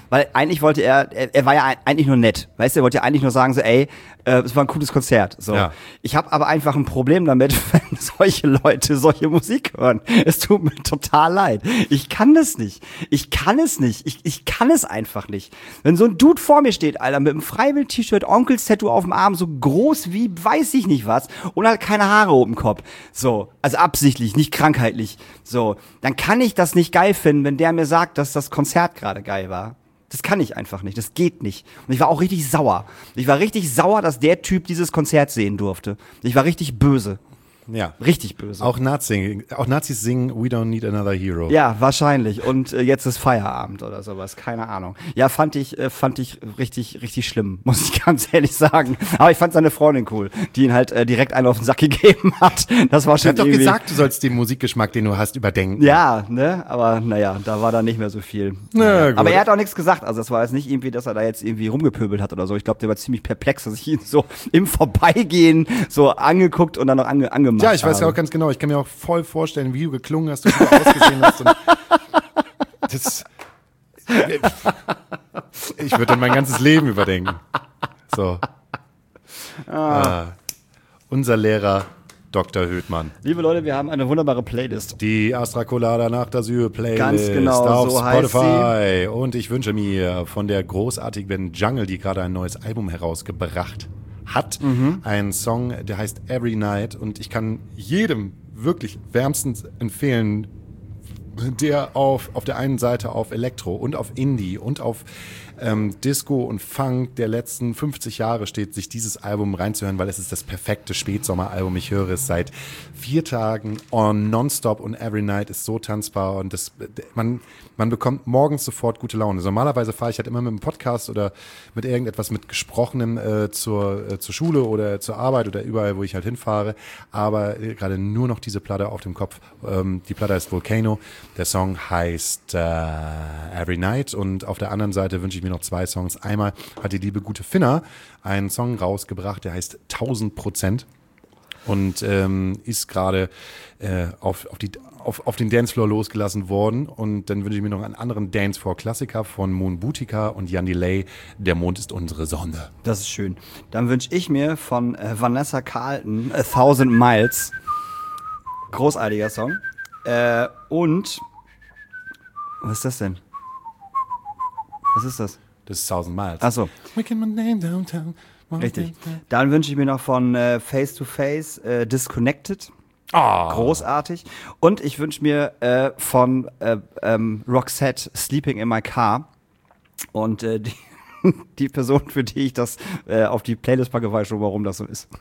Speaker 3: weil eigentlich wollte er, er, er war ja eigentlich nur nett, weißt du, er wollte ja eigentlich nur sagen so, ey, äh, es war ein cooles Konzert, so.
Speaker 2: Ja.
Speaker 3: Ich habe aber einfach ein Problem damit, wenn solche Leute solche Musik hören. Es tut mir total leid. Ich kann das nicht. Ich kann es nicht. Ich, ich kann es einfach nicht. Wenn so ein Dude vor mir steht, Alter, mit einem Freiwill-T-Shirt, Onkels-Tattoo auf dem Arm, so groß wie weiß ich nicht was und halt keine Haare oben im Kopf, so, also absichtlich, nicht krankheitlich, so, dann kann ich das nicht geil finden, wenn der mir sagt, dass das Konzert gerade geil war. Das kann ich einfach nicht, das geht nicht. Und ich war auch richtig sauer. Ich war richtig sauer, dass der Typ dieses Konzert sehen durfte. Ich war richtig böse.
Speaker 2: Ja.
Speaker 3: Richtig böse.
Speaker 2: Auch, Nazi, auch Nazis singen We Don't Need Another Hero.
Speaker 3: Ja, wahrscheinlich. Und äh, jetzt ist Feierabend oder sowas, keine Ahnung. Ja, fand ich, äh, fand ich richtig, richtig schlimm, muss ich ganz ehrlich sagen. Aber ich fand seine Freundin cool, die ihn halt äh, direkt einen auf den Sack gegeben hat. Das war
Speaker 2: Ich
Speaker 3: schon
Speaker 2: hab doch
Speaker 3: irgendwie...
Speaker 2: gesagt, du sollst den Musikgeschmack, den du hast, überdenken.
Speaker 3: Ja, ne, aber naja, da war dann nicht mehr so viel.
Speaker 2: Na,
Speaker 3: naja.
Speaker 2: gut.
Speaker 3: Aber er hat auch nichts gesagt, also das war jetzt nicht irgendwie, dass er da jetzt irgendwie rumgepöbelt hat oder so. Ich glaube, der war ziemlich perplex, dass ich ihn so im Vorbeigehen so angeguckt und dann noch ange angemacht
Speaker 2: Ja, ich weiß
Speaker 3: habe.
Speaker 2: ja auch ganz genau, ich kann mir auch voll vorstellen, wie du geklungen hast und wie du ausgesehen hast. Und das, ich würde dann mein ganzes Leben überdenken. So. Ah. Unser Lehrer Doktor Höhtmann.
Speaker 3: Liebe Leute, wir haben eine wunderbare Playlist.
Speaker 2: Die Astra Colada Nacht Asyl Playlist
Speaker 3: Ganz genau,
Speaker 2: auf
Speaker 3: so heißt
Speaker 2: Spotify. Und ich wünsche mir von der großartigen Band Jungle, die gerade ein neues Album herausgebracht hat, mhm. einen Song, der heißt Every Night. Und ich kann jedem wirklich wärmstens empfehlen, der auf, auf der einen Seite auf Elektro und auf Indie und auf ähm, Disco und Funk der letzten fünfzig Jahre steht, sich dieses Album reinzuhören, weil es ist das perfekte Spätsommeralbum. Ich höre es seit vier Tagen on nonstop und Every Night ist so tanzbar und das, man, man bekommt morgens sofort gute Laune. Also normalerweise fahre ich halt immer mit einem Podcast oder mit irgendetwas mit Gesprochenem äh, zur, äh, zur Schule oder zur Arbeit oder überall, wo ich halt hinfahre, aber äh, gerade nur noch diese Platte auf dem Kopf. Ähm, die Platte heißt Volcano. Der Song heißt äh, Every Night und auf der anderen Seite wünsche ich mir noch zwei Songs. Einmal hat die liebe gute Finna einen Song rausgebracht, der heißt tausend Prozent und ähm, ist gerade äh, auf, auf, die, auf, auf den Dancefloor losgelassen worden. Und dann wünsche ich mir noch einen anderen Dancefloor-Klassiker von Moon Boutica und Jan Delay, Der Mond ist unsere Sonne.
Speaker 3: Das ist schön. Dann wünsche ich mir von äh, Vanessa Carlton A Thousand Miles. Großartiger Song. Äh, und was ist das denn? Was ist das?
Speaker 2: Das ist Thousand Miles.
Speaker 3: Ach so. Richtig. Dann wünsche ich mir noch von äh, Face to Face äh, Disconnected.
Speaker 2: Oh.
Speaker 3: Großartig. Und ich wünsche mir äh, von äh, ähm, Roxette Sleeping in My Car. Und äh, die, die Person, für die ich das äh, auf die Playlist packe, weiß schon, warum das so ist.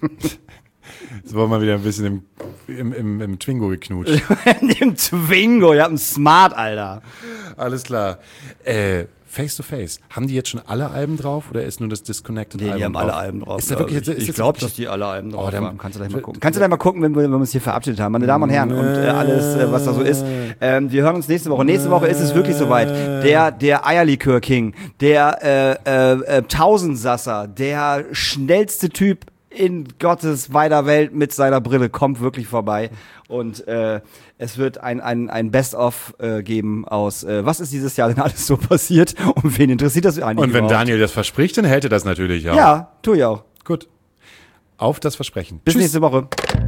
Speaker 2: Jetzt wollen wir wieder ein bisschen im, im, im, im Twingo geknutscht.
Speaker 3: Im Twingo, ihr habt einen Smart, Alter.
Speaker 2: Alles klar. Äh, Face to Face. Haben die jetzt schon alle Alben drauf oder ist nur das Disconnected
Speaker 3: Nee,
Speaker 2: Album
Speaker 3: die haben
Speaker 2: drauf?
Speaker 3: alle Alben drauf.
Speaker 2: Ist da wirklich jetzt,
Speaker 3: ich
Speaker 2: ist
Speaker 3: ich
Speaker 2: jetzt
Speaker 3: glaube,
Speaker 2: wirklich-
Speaker 3: dass die alle Alben drauf
Speaker 2: Oh, dann-
Speaker 3: haben. Kannst du gleich mal gucken. Kannst du gleich mal gucken, wenn wir, wenn wir uns hier verabschiedet haben. Meine Damen und Herren und äh, alles, äh, was da so ist. Ähm, wir hören uns nächste Woche. Nächste Woche ist es wirklich soweit. Der, der Eierlikör-King, der äh, äh, äh, Tausendsasser, der schnellste Typ in Gottes weiter Welt mit seiner Brille kommt wirklich vorbei. Und äh, es wird ein, ein, ein Best-of äh, geben aus, äh, was ist dieses Jahr denn alles so passiert und wen interessiert das eigentlich
Speaker 2: Und wenn
Speaker 3: überhaupt?
Speaker 2: Daniel das verspricht, dann hält er das natürlich auch.
Speaker 3: Ja, tu ich auch.
Speaker 2: Gut. Auf das Versprechen.
Speaker 3: Bis
Speaker 2: Tschüss.
Speaker 3: nächste Woche.